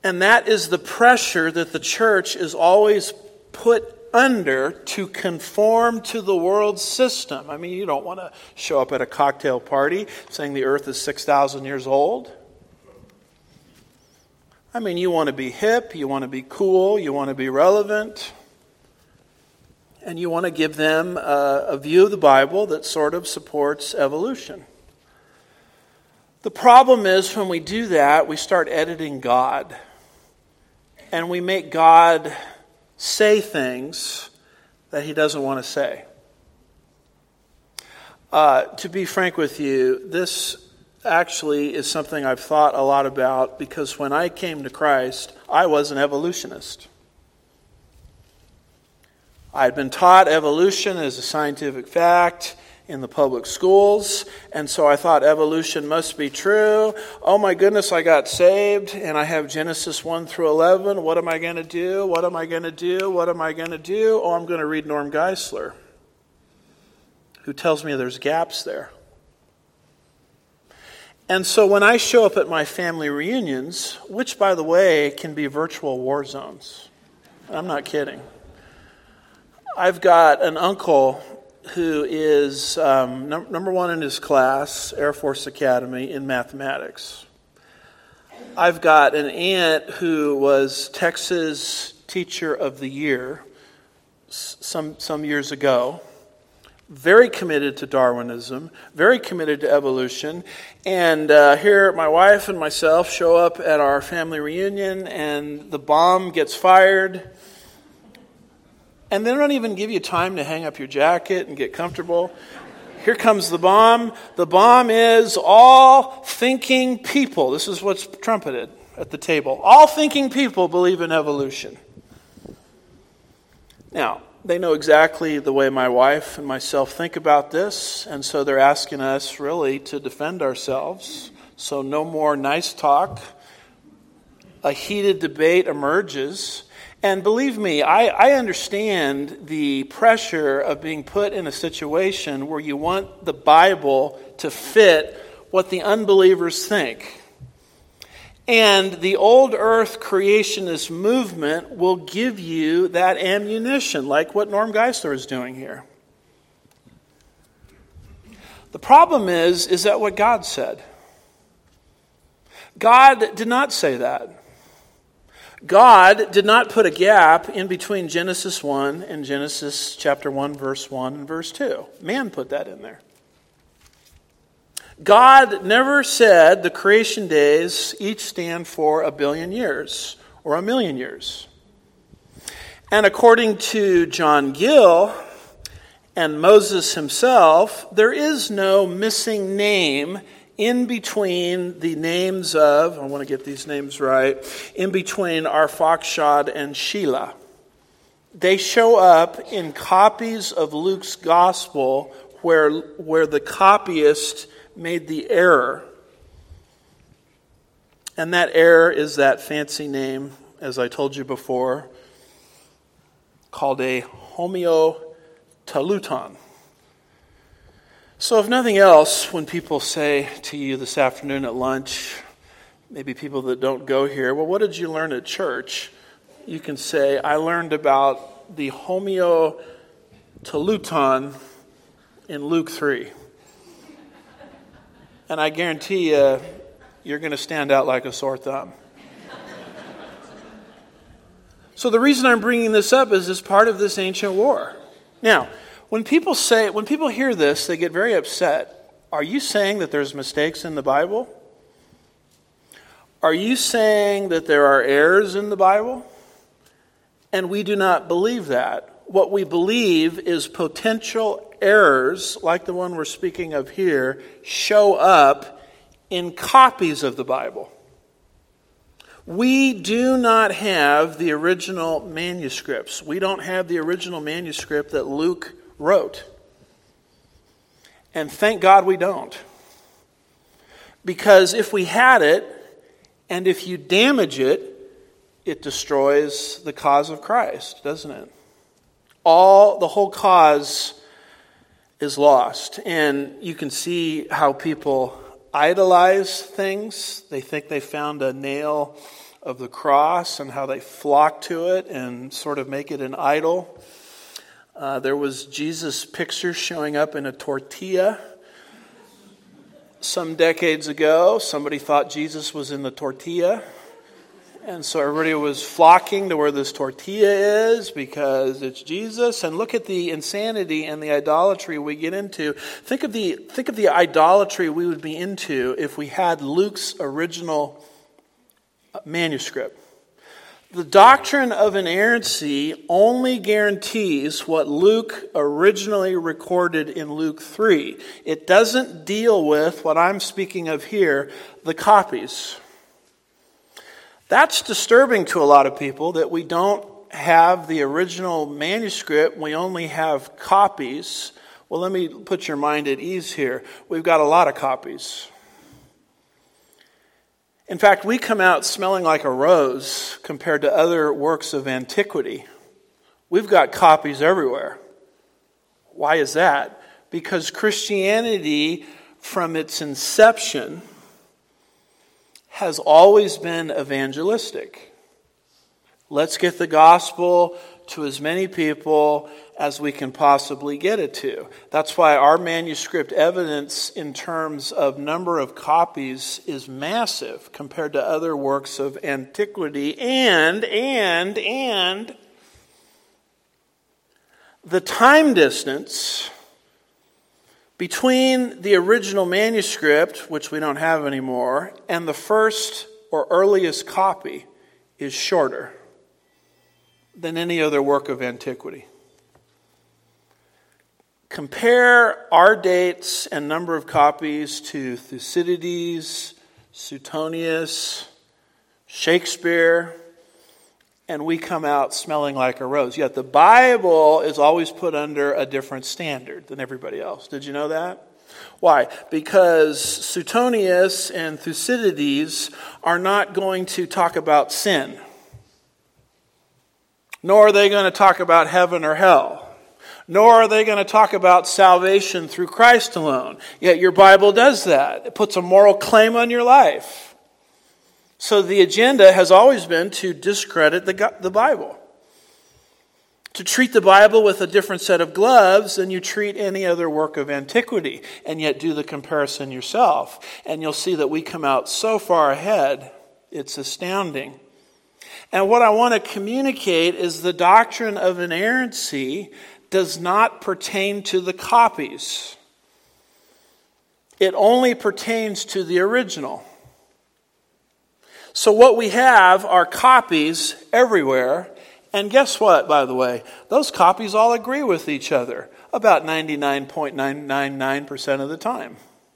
S1: And that is the pressure that the church is always put under to conform to the world system. I mean, you don't want to show up at a cocktail party saying the earth is six thousand years old. I mean, you want to be hip, you want to be cool, you want to be relevant, and you want to give them a, a view of the Bible that sort of supports evolution. The problem is when we do that, we start editing God. And we make God say things that he doesn't want to say. Uh, to be frank with you, this actually is something I've thought a lot about, because when I came to Christ, I was an evolutionist. I had been taught evolution as a scientific fact in the public schools, and so I thought evolution must be true. Oh my goodness, I got saved, and I have Genesis one through eleven. What am I going to do? What am I going to do? What am I going to do? Oh, I'm going to read Norm Geisler, who tells me there's gaps there. And so when I show up at my family reunions, which, by the way, can be virtual war zones, I'm not kidding. I've got an uncle who is um, num- number one in his class, Air Force Academy, in mathematics. I've got an aunt who was Texas Teacher of the Year s- some some years ago. Very committed to Darwinism, very committed to evolution. And uh, here my wife and myself show up at our family reunion, and the bomb gets fired. And they don't even give you time to hang up your jacket and get comfortable. Here comes the bomb. The bomb is all thinking people. This is what's trumpeted at the table. All thinking people believe in evolution. Now, they know exactly the way my wife and myself think about this, and so they're asking us really to defend ourselves. So no more nice talk. A heated debate emerges. And believe me, I, I understand the pressure of being put in a situation where you want the Bible to fit what the unbelievers think. And the old earth creationist movement will give you that ammunition, like what Norm Geisler is doing here. The problem is, is that what God said? God did not say that. God did not put a gap in between Genesis one and Genesis chapter one, verse one and verse two. Man put that in there. God never said the creation days each stand for a billion years or a million years. And according to John Gill and Moses himself, there is no missing name in between the names of, I want to get these names right, in between Arphaxad and Shelah. They show up in copies of Luke's gospel where, where the copyist made the error. And that error is that fancy name, as I told you before, called a homeotaluton. So if nothing else, when people say to you this afternoon at lunch, maybe people that don't go here, well, what did you learn at church? You can say, I learned about the homeotaluton in Luke three. And I guarantee you, you're going to stand out like a sore thumb. So the reason I'm bringing this up is it's part of this ancient war. Now, When people say, when people hear this, they get very upset. Are you saying that there's mistakes in the Bible? Are you saying that there are errors in the Bible? And we do not believe that. What we believe is potential errors, like the one we're speaking of here, show up in copies of the Bible. We do not have the original manuscripts. We don't have the original manuscript that Luke wrote. And thank God we don't. Because if we had it, and if you damage it, it destroys the cause of Christ, doesn't it? All, the whole cause is lost. And you can see how people idolize things. They think they found a nail of the cross and how they flock to it and sort of make it an idol. Uh, there was Jesus' picture showing up in a tortilla. Some decades ago, somebody thought Jesus was in the tortilla. And so everybody was flocking to where this tortilla is because it's Jesus. And look at the insanity and the idolatry we get into. Think of the, think of the idolatry we would be into if we had Luke's original manuscript. The doctrine of inerrancy only guarantees what Luke originally recorded in Luke three. It doesn't deal with what I'm speaking of here, the copies. That's disturbing to a lot of people that we don't have the original manuscript, we only have copies. Well, let me put your mind at ease here. We've got a lot of copies. In fact, we come out smelling like a rose compared to other works of antiquity. We've got copies everywhere. Why is that? Because Christianity, from its inception, has always been evangelistic. Let's get the gospel to as many people as we can possibly get it to. That's why our manuscript evidence in terms of number of copies is massive compared to other works of antiquity. And, and, and, the time distance between the original manuscript, which we don't have anymore, and the first or earliest copy is shorter than any other work of antiquity. Compare our dates and number of copies to Thucydides, Suetonius, Shakespeare, and we come out smelling like a rose. Yet the Bible is always put under a different standard than everybody else. Did you know that? Why? Because Suetonius and Thucydides are not going to talk about sin. Nor are they going to talk about heaven or hell. Nor are they going to talk about salvation through Christ alone. Yet your Bible does that. It puts a moral claim on your life. So the agenda has always been to discredit the, the Bible. To treat the Bible with a different set of gloves than you treat any other work of antiquity. And yet do the comparison yourself. And you'll see that we come out so far ahead, it's astounding. And what I want to communicate is the doctrine of inerrancy does not pertain to the copies. It only pertains to the original. So what we have are copies everywhere. And guess what, by the way? Those copies all agree with each other about ninety-nine point nine nine nine percent of the time.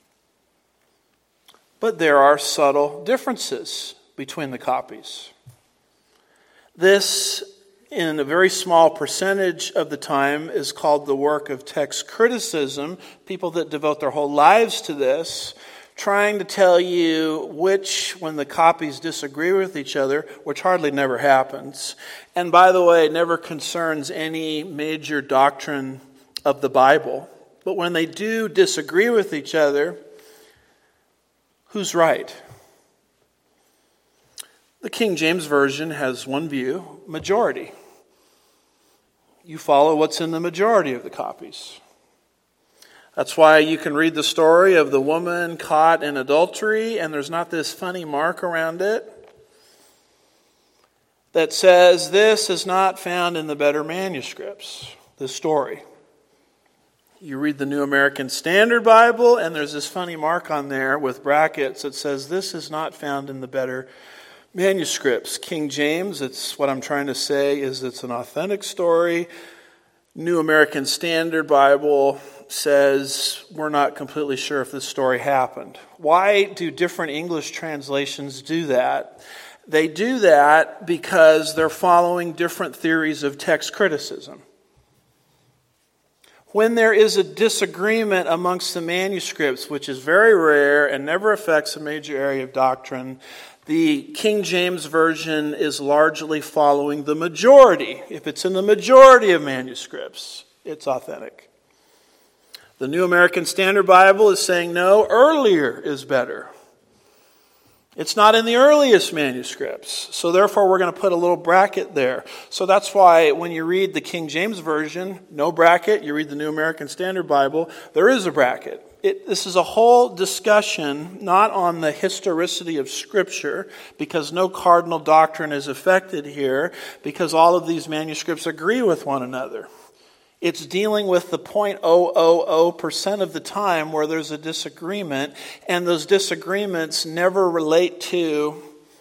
S1: But there are subtle differences between the copies. This, in a very small percentage of the time, is called the work of text criticism. People that devote their whole lives to this, trying to tell you which, when the copies disagree with each other, which hardly never happens, and by the way, never concerns any major doctrine of the Bible, but when they do disagree with each other, who's right? The King James Version has one view, majority. You follow what's in the majority of the copies. That's why you can read the story of the woman caught in adultery, and there's not this funny mark around it that says this is not found in the better manuscripts, this story. You read the New American Standard Bible, and there's this funny mark on there with brackets that says this is not found in the better manuscripts. King James, it's what I'm trying to say is it's an authentic story. New American Standard Bible says we're not completely sure if this story happened. Why do different English translations do that? They do that because they're following different theories of text criticism. When there is a disagreement amongst the manuscripts, which is very rare and never affects a major area of doctrine, the King James Version is largely following the majority. If it's in the majority of manuscripts, it's authentic. The New American Standard Bible is saying, no, earlier is better. It's not in the earliest manuscripts. So therefore, we're going to put a little bracket there. So that's why when you read the King James Version, no bracket. You read the New American Standard Bible, there is a bracket. It, this is a whole discussion not on the historicity of Scripture, because no cardinal doctrine is affected here, because all of these manuscripts agree with one another. It's dealing with the zero point zero zero zero percent of the time where there's a disagreement, and those disagreements never relate to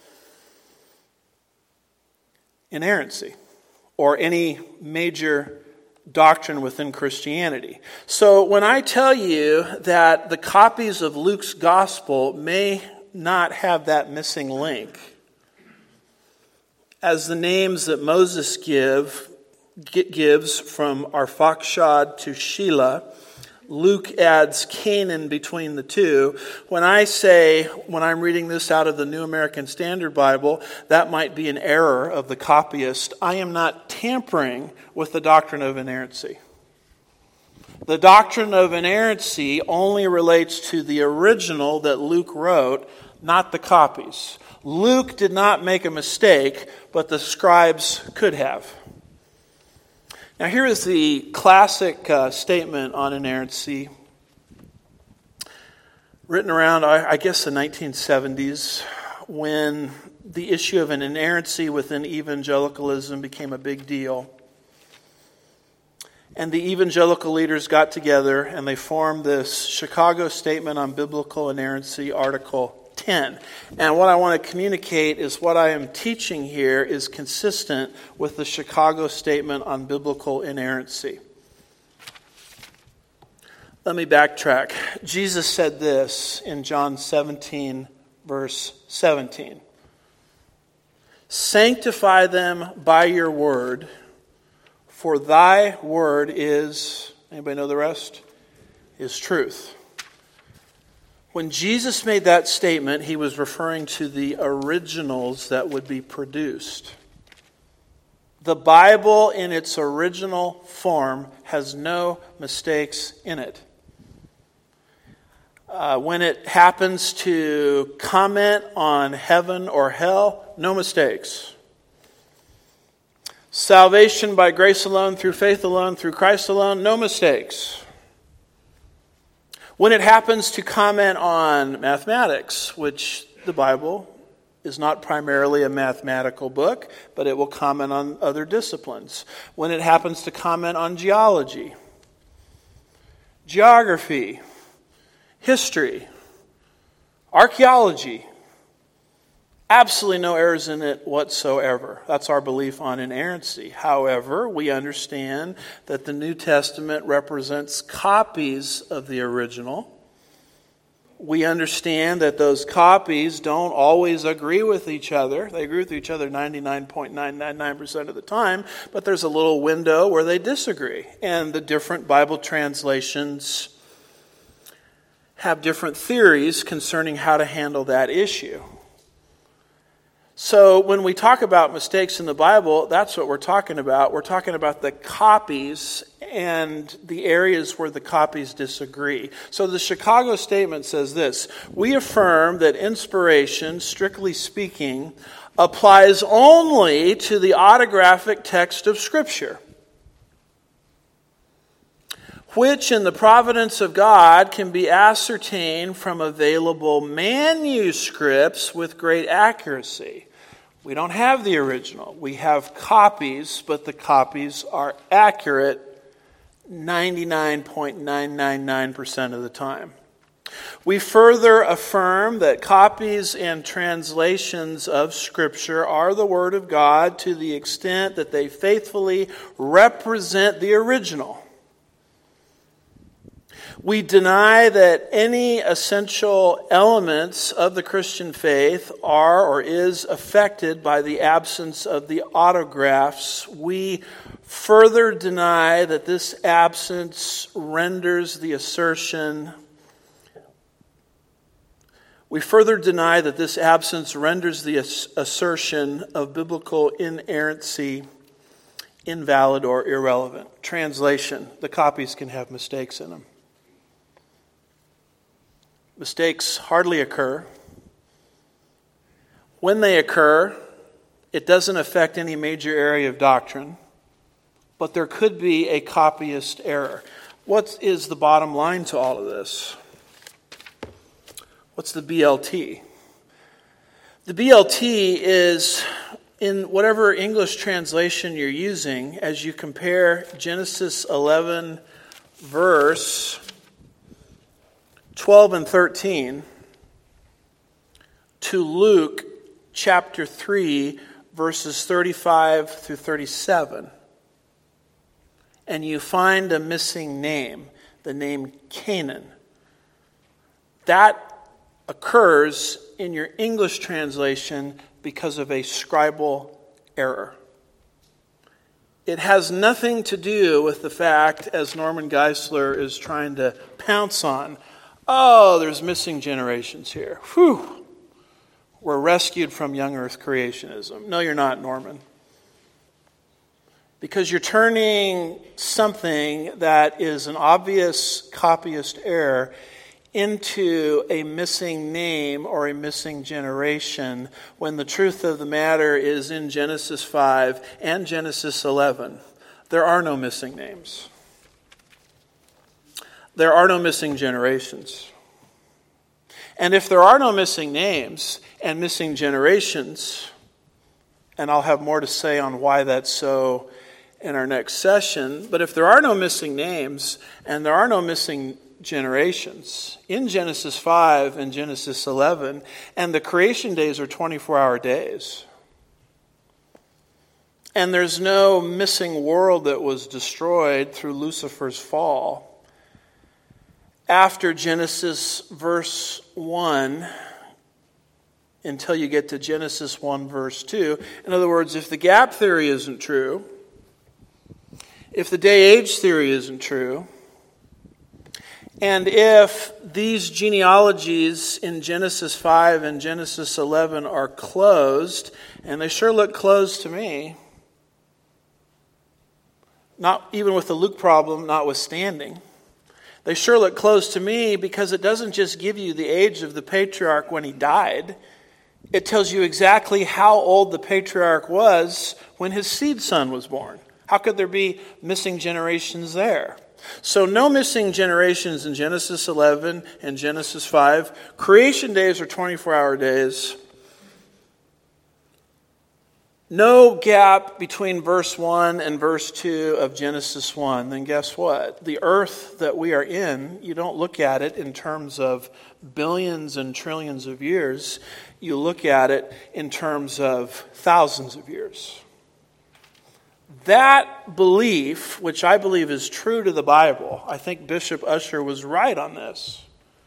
S1: inerrancy or any major doctrine within Christianity. So when I tell you that the copies of Luke's gospel may not have that missing link, as the names that Moses give gives from Arphaxad to Shelah, Luke adds Canaan between the two. When I say, when I'm reading this out of the New American Standard Bible, that might be an error of the copyist. I am not tampering with the doctrine of inerrancy. The doctrine of inerrancy only relates to the original that Luke wrote, not the copies. Luke did not make a mistake, but the scribes could have. Now here is the classic uh, statement on inerrancy, written around, I, I guess, the nineteen seventies, when the issue of an inerrancy within evangelicalism became a big deal. And the evangelical leaders got together and they formed this Chicago Statement on Biblical Inerrancy, Article ten. And what I want to communicate is what I am teaching here is consistent with the Chicago Statement on Biblical Inerrancy. Let me backtrack. Jesus said this in John seventeen, verse seventeen. Sanctify them by your word, for thy word is, anybody know the rest? Is truth. When Jesus made that statement, he was referring to the originals that would be produced. The Bible in its original form has no mistakes in it. Uh, when it happens to comment on heaven or hell, no mistakes. Salvation by grace alone, through faith alone, through Christ alone, no mistakes. When it happens to comment on mathematics, which the Bible is not primarily a mathematical book, but it will comment on other disciplines. When it happens to comment on geology, geography, history, archaeology, absolutely no errors in it whatsoever. That's our belief on inerrancy. However, we understand that the New Testament represents copies of the original. We understand that those copies don't always agree with each other. They agree with each other ninety-nine point nine nine nine percent of the time, but there's a little window where they disagree. And the different Bible translations have different theories concerning how to handle that issue. So when we talk about mistakes in the Bible, that's what we're talking about. We're talking about the copies and the areas where the copies disagree. So the Chicago Statement says this: we affirm that inspiration, strictly speaking, applies only to the autographic text of Scripture, which in the providence of God can be ascertained from available manuscripts with great accuracy. We don't have the original. We have copies, but the copies are accurate ninety-nine point nine nine nine percent of the time. We further affirm that copies and translations of Scripture are the Word of God to the extent that they faithfully represent the original. We deny that any essential elements of the Christian faith are or is affected by the absence of the autographs. We further deny that this absence renders the assertion We further deny that this absence renders the assertion of biblical inerrancy invalid or irrelevant. Translation: the copies can have mistakes in them. Mistakes hardly occur When they occur, it doesn't affect any major area of doctrine, but there could be a copyist error. What is the bottom line to all of this? What's the B L T? The B L T is, in whatever English translation you're using, as you compare Genesis eleven, verse twelve and thirteen, to Luke chapter three, verses thirty-five through thirty-seven, and you find a missing name, the name Canaan. That occurs in your English translation because of a scribal error. It has nothing to do with the fact, as Norman Geisler is trying to pounce on, oh, there's missing generations here. Whew. We're rescued from young earth creationism. No, you're not, Norman. Because you're turning something that is an obvious copyist error into a missing name or a missing generation, when the truth of the matter is in Genesis five and Genesis eleven. There are no missing names. There are no missing generations. And if there are no missing names and missing generations, and I'll have more to say on why that's so in our next session, but if there are no missing names and there are no missing generations in Genesis five and Genesis eleven, and the creation days are twenty-four hour days, and there's no missing world that was destroyed through Lucifer's fall, after Genesis verse one until you get to Genesis one verse two. In other words, if the gap theory isn't true, if the day-age theory isn't true, and if these genealogies in Genesis five and Genesis eleven are closed, and they sure look closed to me, not even with the Luke problem notwithstanding, they sure look closed to me because it doesn't just give you the age of the patriarch when he died. It tells you exactly how old the patriarch was when his seed son was born. How could there be missing generations there? So no missing generations in Genesis eleven and Genesis five. Creation days are twenty-four hour days. No gap between verse one and verse two of Genesis one. Then guess what? The earth that we are in, you don't look at it in terms of billions and trillions of years. You look at it in terms of thousands of years. That belief, which I believe is true to the Bible, I think Bishop Usher was right on this,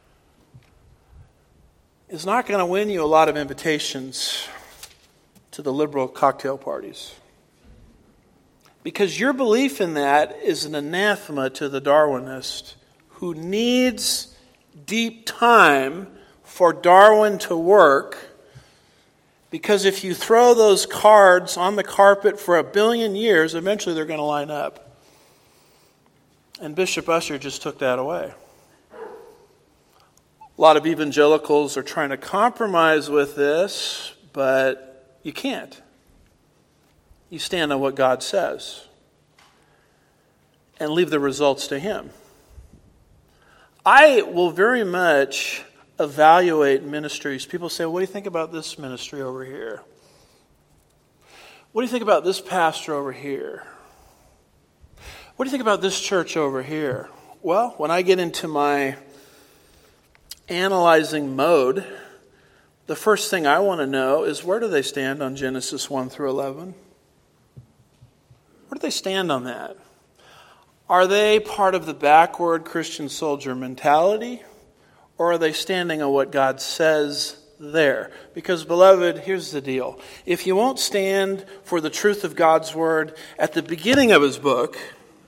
S1: is not going to win you a lot of invitations to the liberal cocktail parties. Because your belief in that is an anathema to the Darwinist who needs deep time for Darwin to work. Because if you throw those cards on the carpet for a billion years, eventually they're going to line up. And Bishop Usher just took that away. A lot of evangelicals are trying to compromise with this, but you can't. You stand on what God says and leave the results to Him. I will very much evaluate ministries. People say, what do you think about this ministry over here? What do you think about this pastor over here? What do you think about this church over here? Well, when I get into my analyzing mode, the first thing I want to know is, where do they stand on Genesis one through eleven? Where do they stand on that? Are they part of the backward Christian soldier mentality? Or are they standing on what God says there? Because, beloved, here's the deal. If you won't stand for the truth of God's word at the beginning of His book,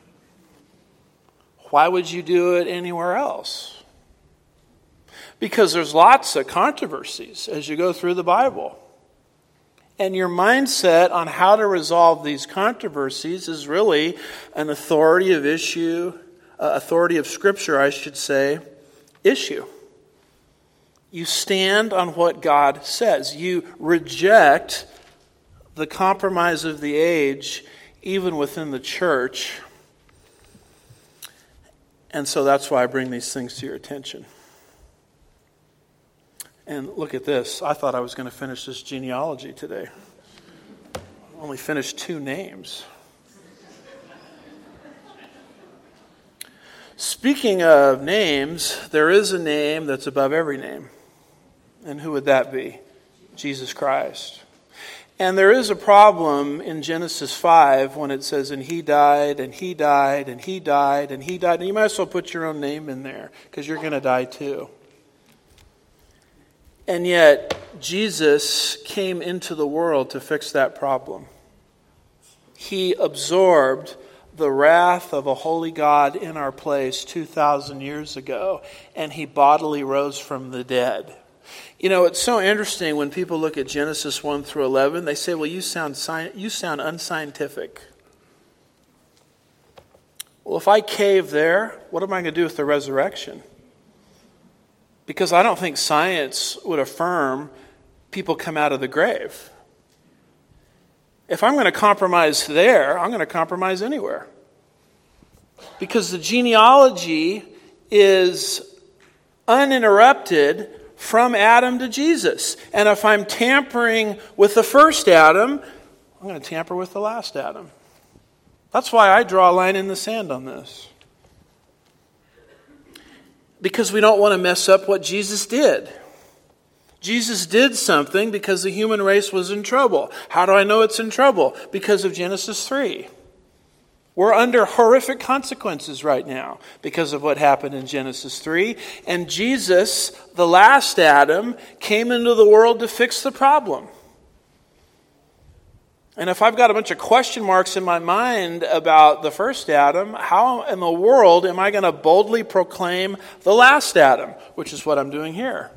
S1: why would you do it anywhere else? Because there's lots of controversies as you go through the Bible. And your mindset on how to resolve these controversies is really an authority of issue, uh, authority of Scripture, I should say, issue. You stand on what God says. You reject the compromise of the age, even within the church. And so that's why I bring these things to your attention. And look at this. I thought I was going to finish this genealogy today. I only finished two names. Speaking of names, there is a name that's above every name. And who would that be? Jesus Christ. And there is a problem in Genesis five when it says, and he died, and he died, and he died, and he died. And you might as well put your own name in there, because you're going to die too. And yet, Jesus came into the world to fix that problem. He absorbed the wrath of a holy God in our place two thousand years ago, and he bodily rose from the dead. You know, it's so interesting when people look at Genesis one through eleven, they say, well, you sound sci- you sound unscientific. Well, if I cave there, what am I going to do with the resurrection? Because I don't think science would affirm people come out of the grave. If I'm going to compromise there, I'm going to compromise anywhere. Because the genealogy is uninterrupted from Adam to Jesus. And if I'm tampering with the first Adam, I'm going to tamper with the last Adam. That's why I draw a line in the sand on this. Because we don't want to mess up what Jesus did. Jesus did something because the human race was in trouble. How do I know it's in trouble? Because of Genesis three. We're under horrific consequences right now because of what happened in Genesis three. And Jesus, the last Adam, came into the world to fix the problem. And if I've got a bunch of question marks in my mind about the first Adam, how in the world am I going to boldly proclaim the last Adam? Which is what I'm doing here.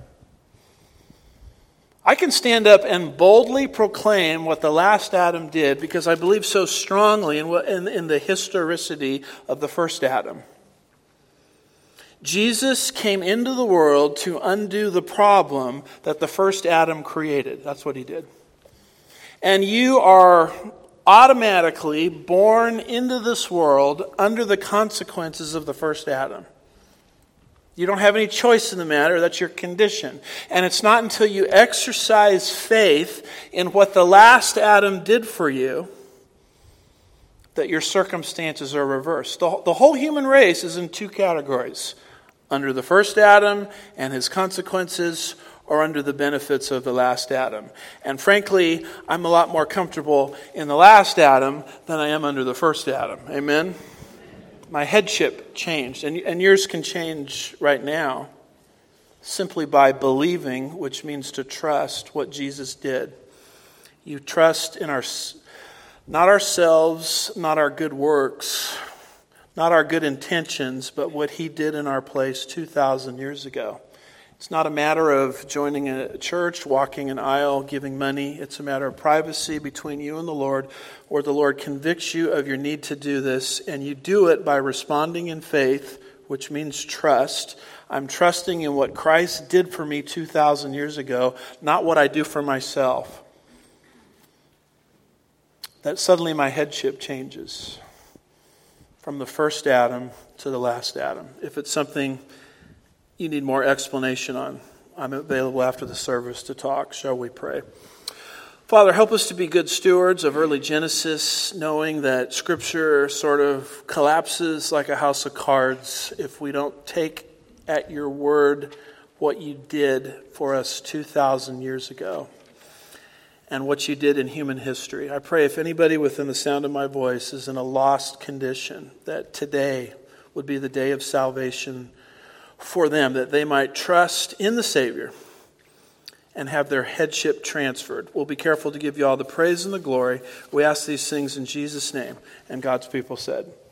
S1: I can stand up and boldly proclaim what the last Adam did because I believe so strongly in, what, in, in the historicity of the first Adam. Jesus came into the world to undo the problem that the first Adam created. That's what he did. And you are automatically born into this world under the consequences of the first Adam. You don't have any choice in the matter. That's your condition. And it's not until you exercise faith in what the last Adam did for you that your circumstances are reversed. The, the whole human race is in two categories. Under the first Adam and his consequences, or under the benefits of the last Adam. And frankly, I'm a lot more comfortable in the last Adam than I am under the first Adam. Amen? My headship changed, and, and yours can change right now simply by believing, which means to trust what Jesus did. You trust in our, not ourselves, not our good works, not our good intentions, but what he did in our place two thousand years ago. It's not a matter of joining a church, walking an aisle, giving money. It's a matter of privacy between you and the Lord, where the Lord convicts you of your need to do this, and you do it by responding in faith, which means trust. I'm trusting in what Christ did for me two thousand years ago, not what I do for myself. That suddenly my headship changes from the first Adam to the last Adam. If it's something you need more explanation on, I'm available after the service to talk. Shall we pray? Father, help us to be good stewards of early Genesis, knowing that Scripture sort of collapses like a house of cards if we don't take at your word what you did for us two thousand years ago and what you did in human history. I pray if anybody within the sound of my voice is in a lost condition, that today would be the day of salvation for them, that they might trust in the Savior and have their headship transferred. We'll be careful to give you all the praise and the glory. We ask these things in Jesus' name. And God's people said,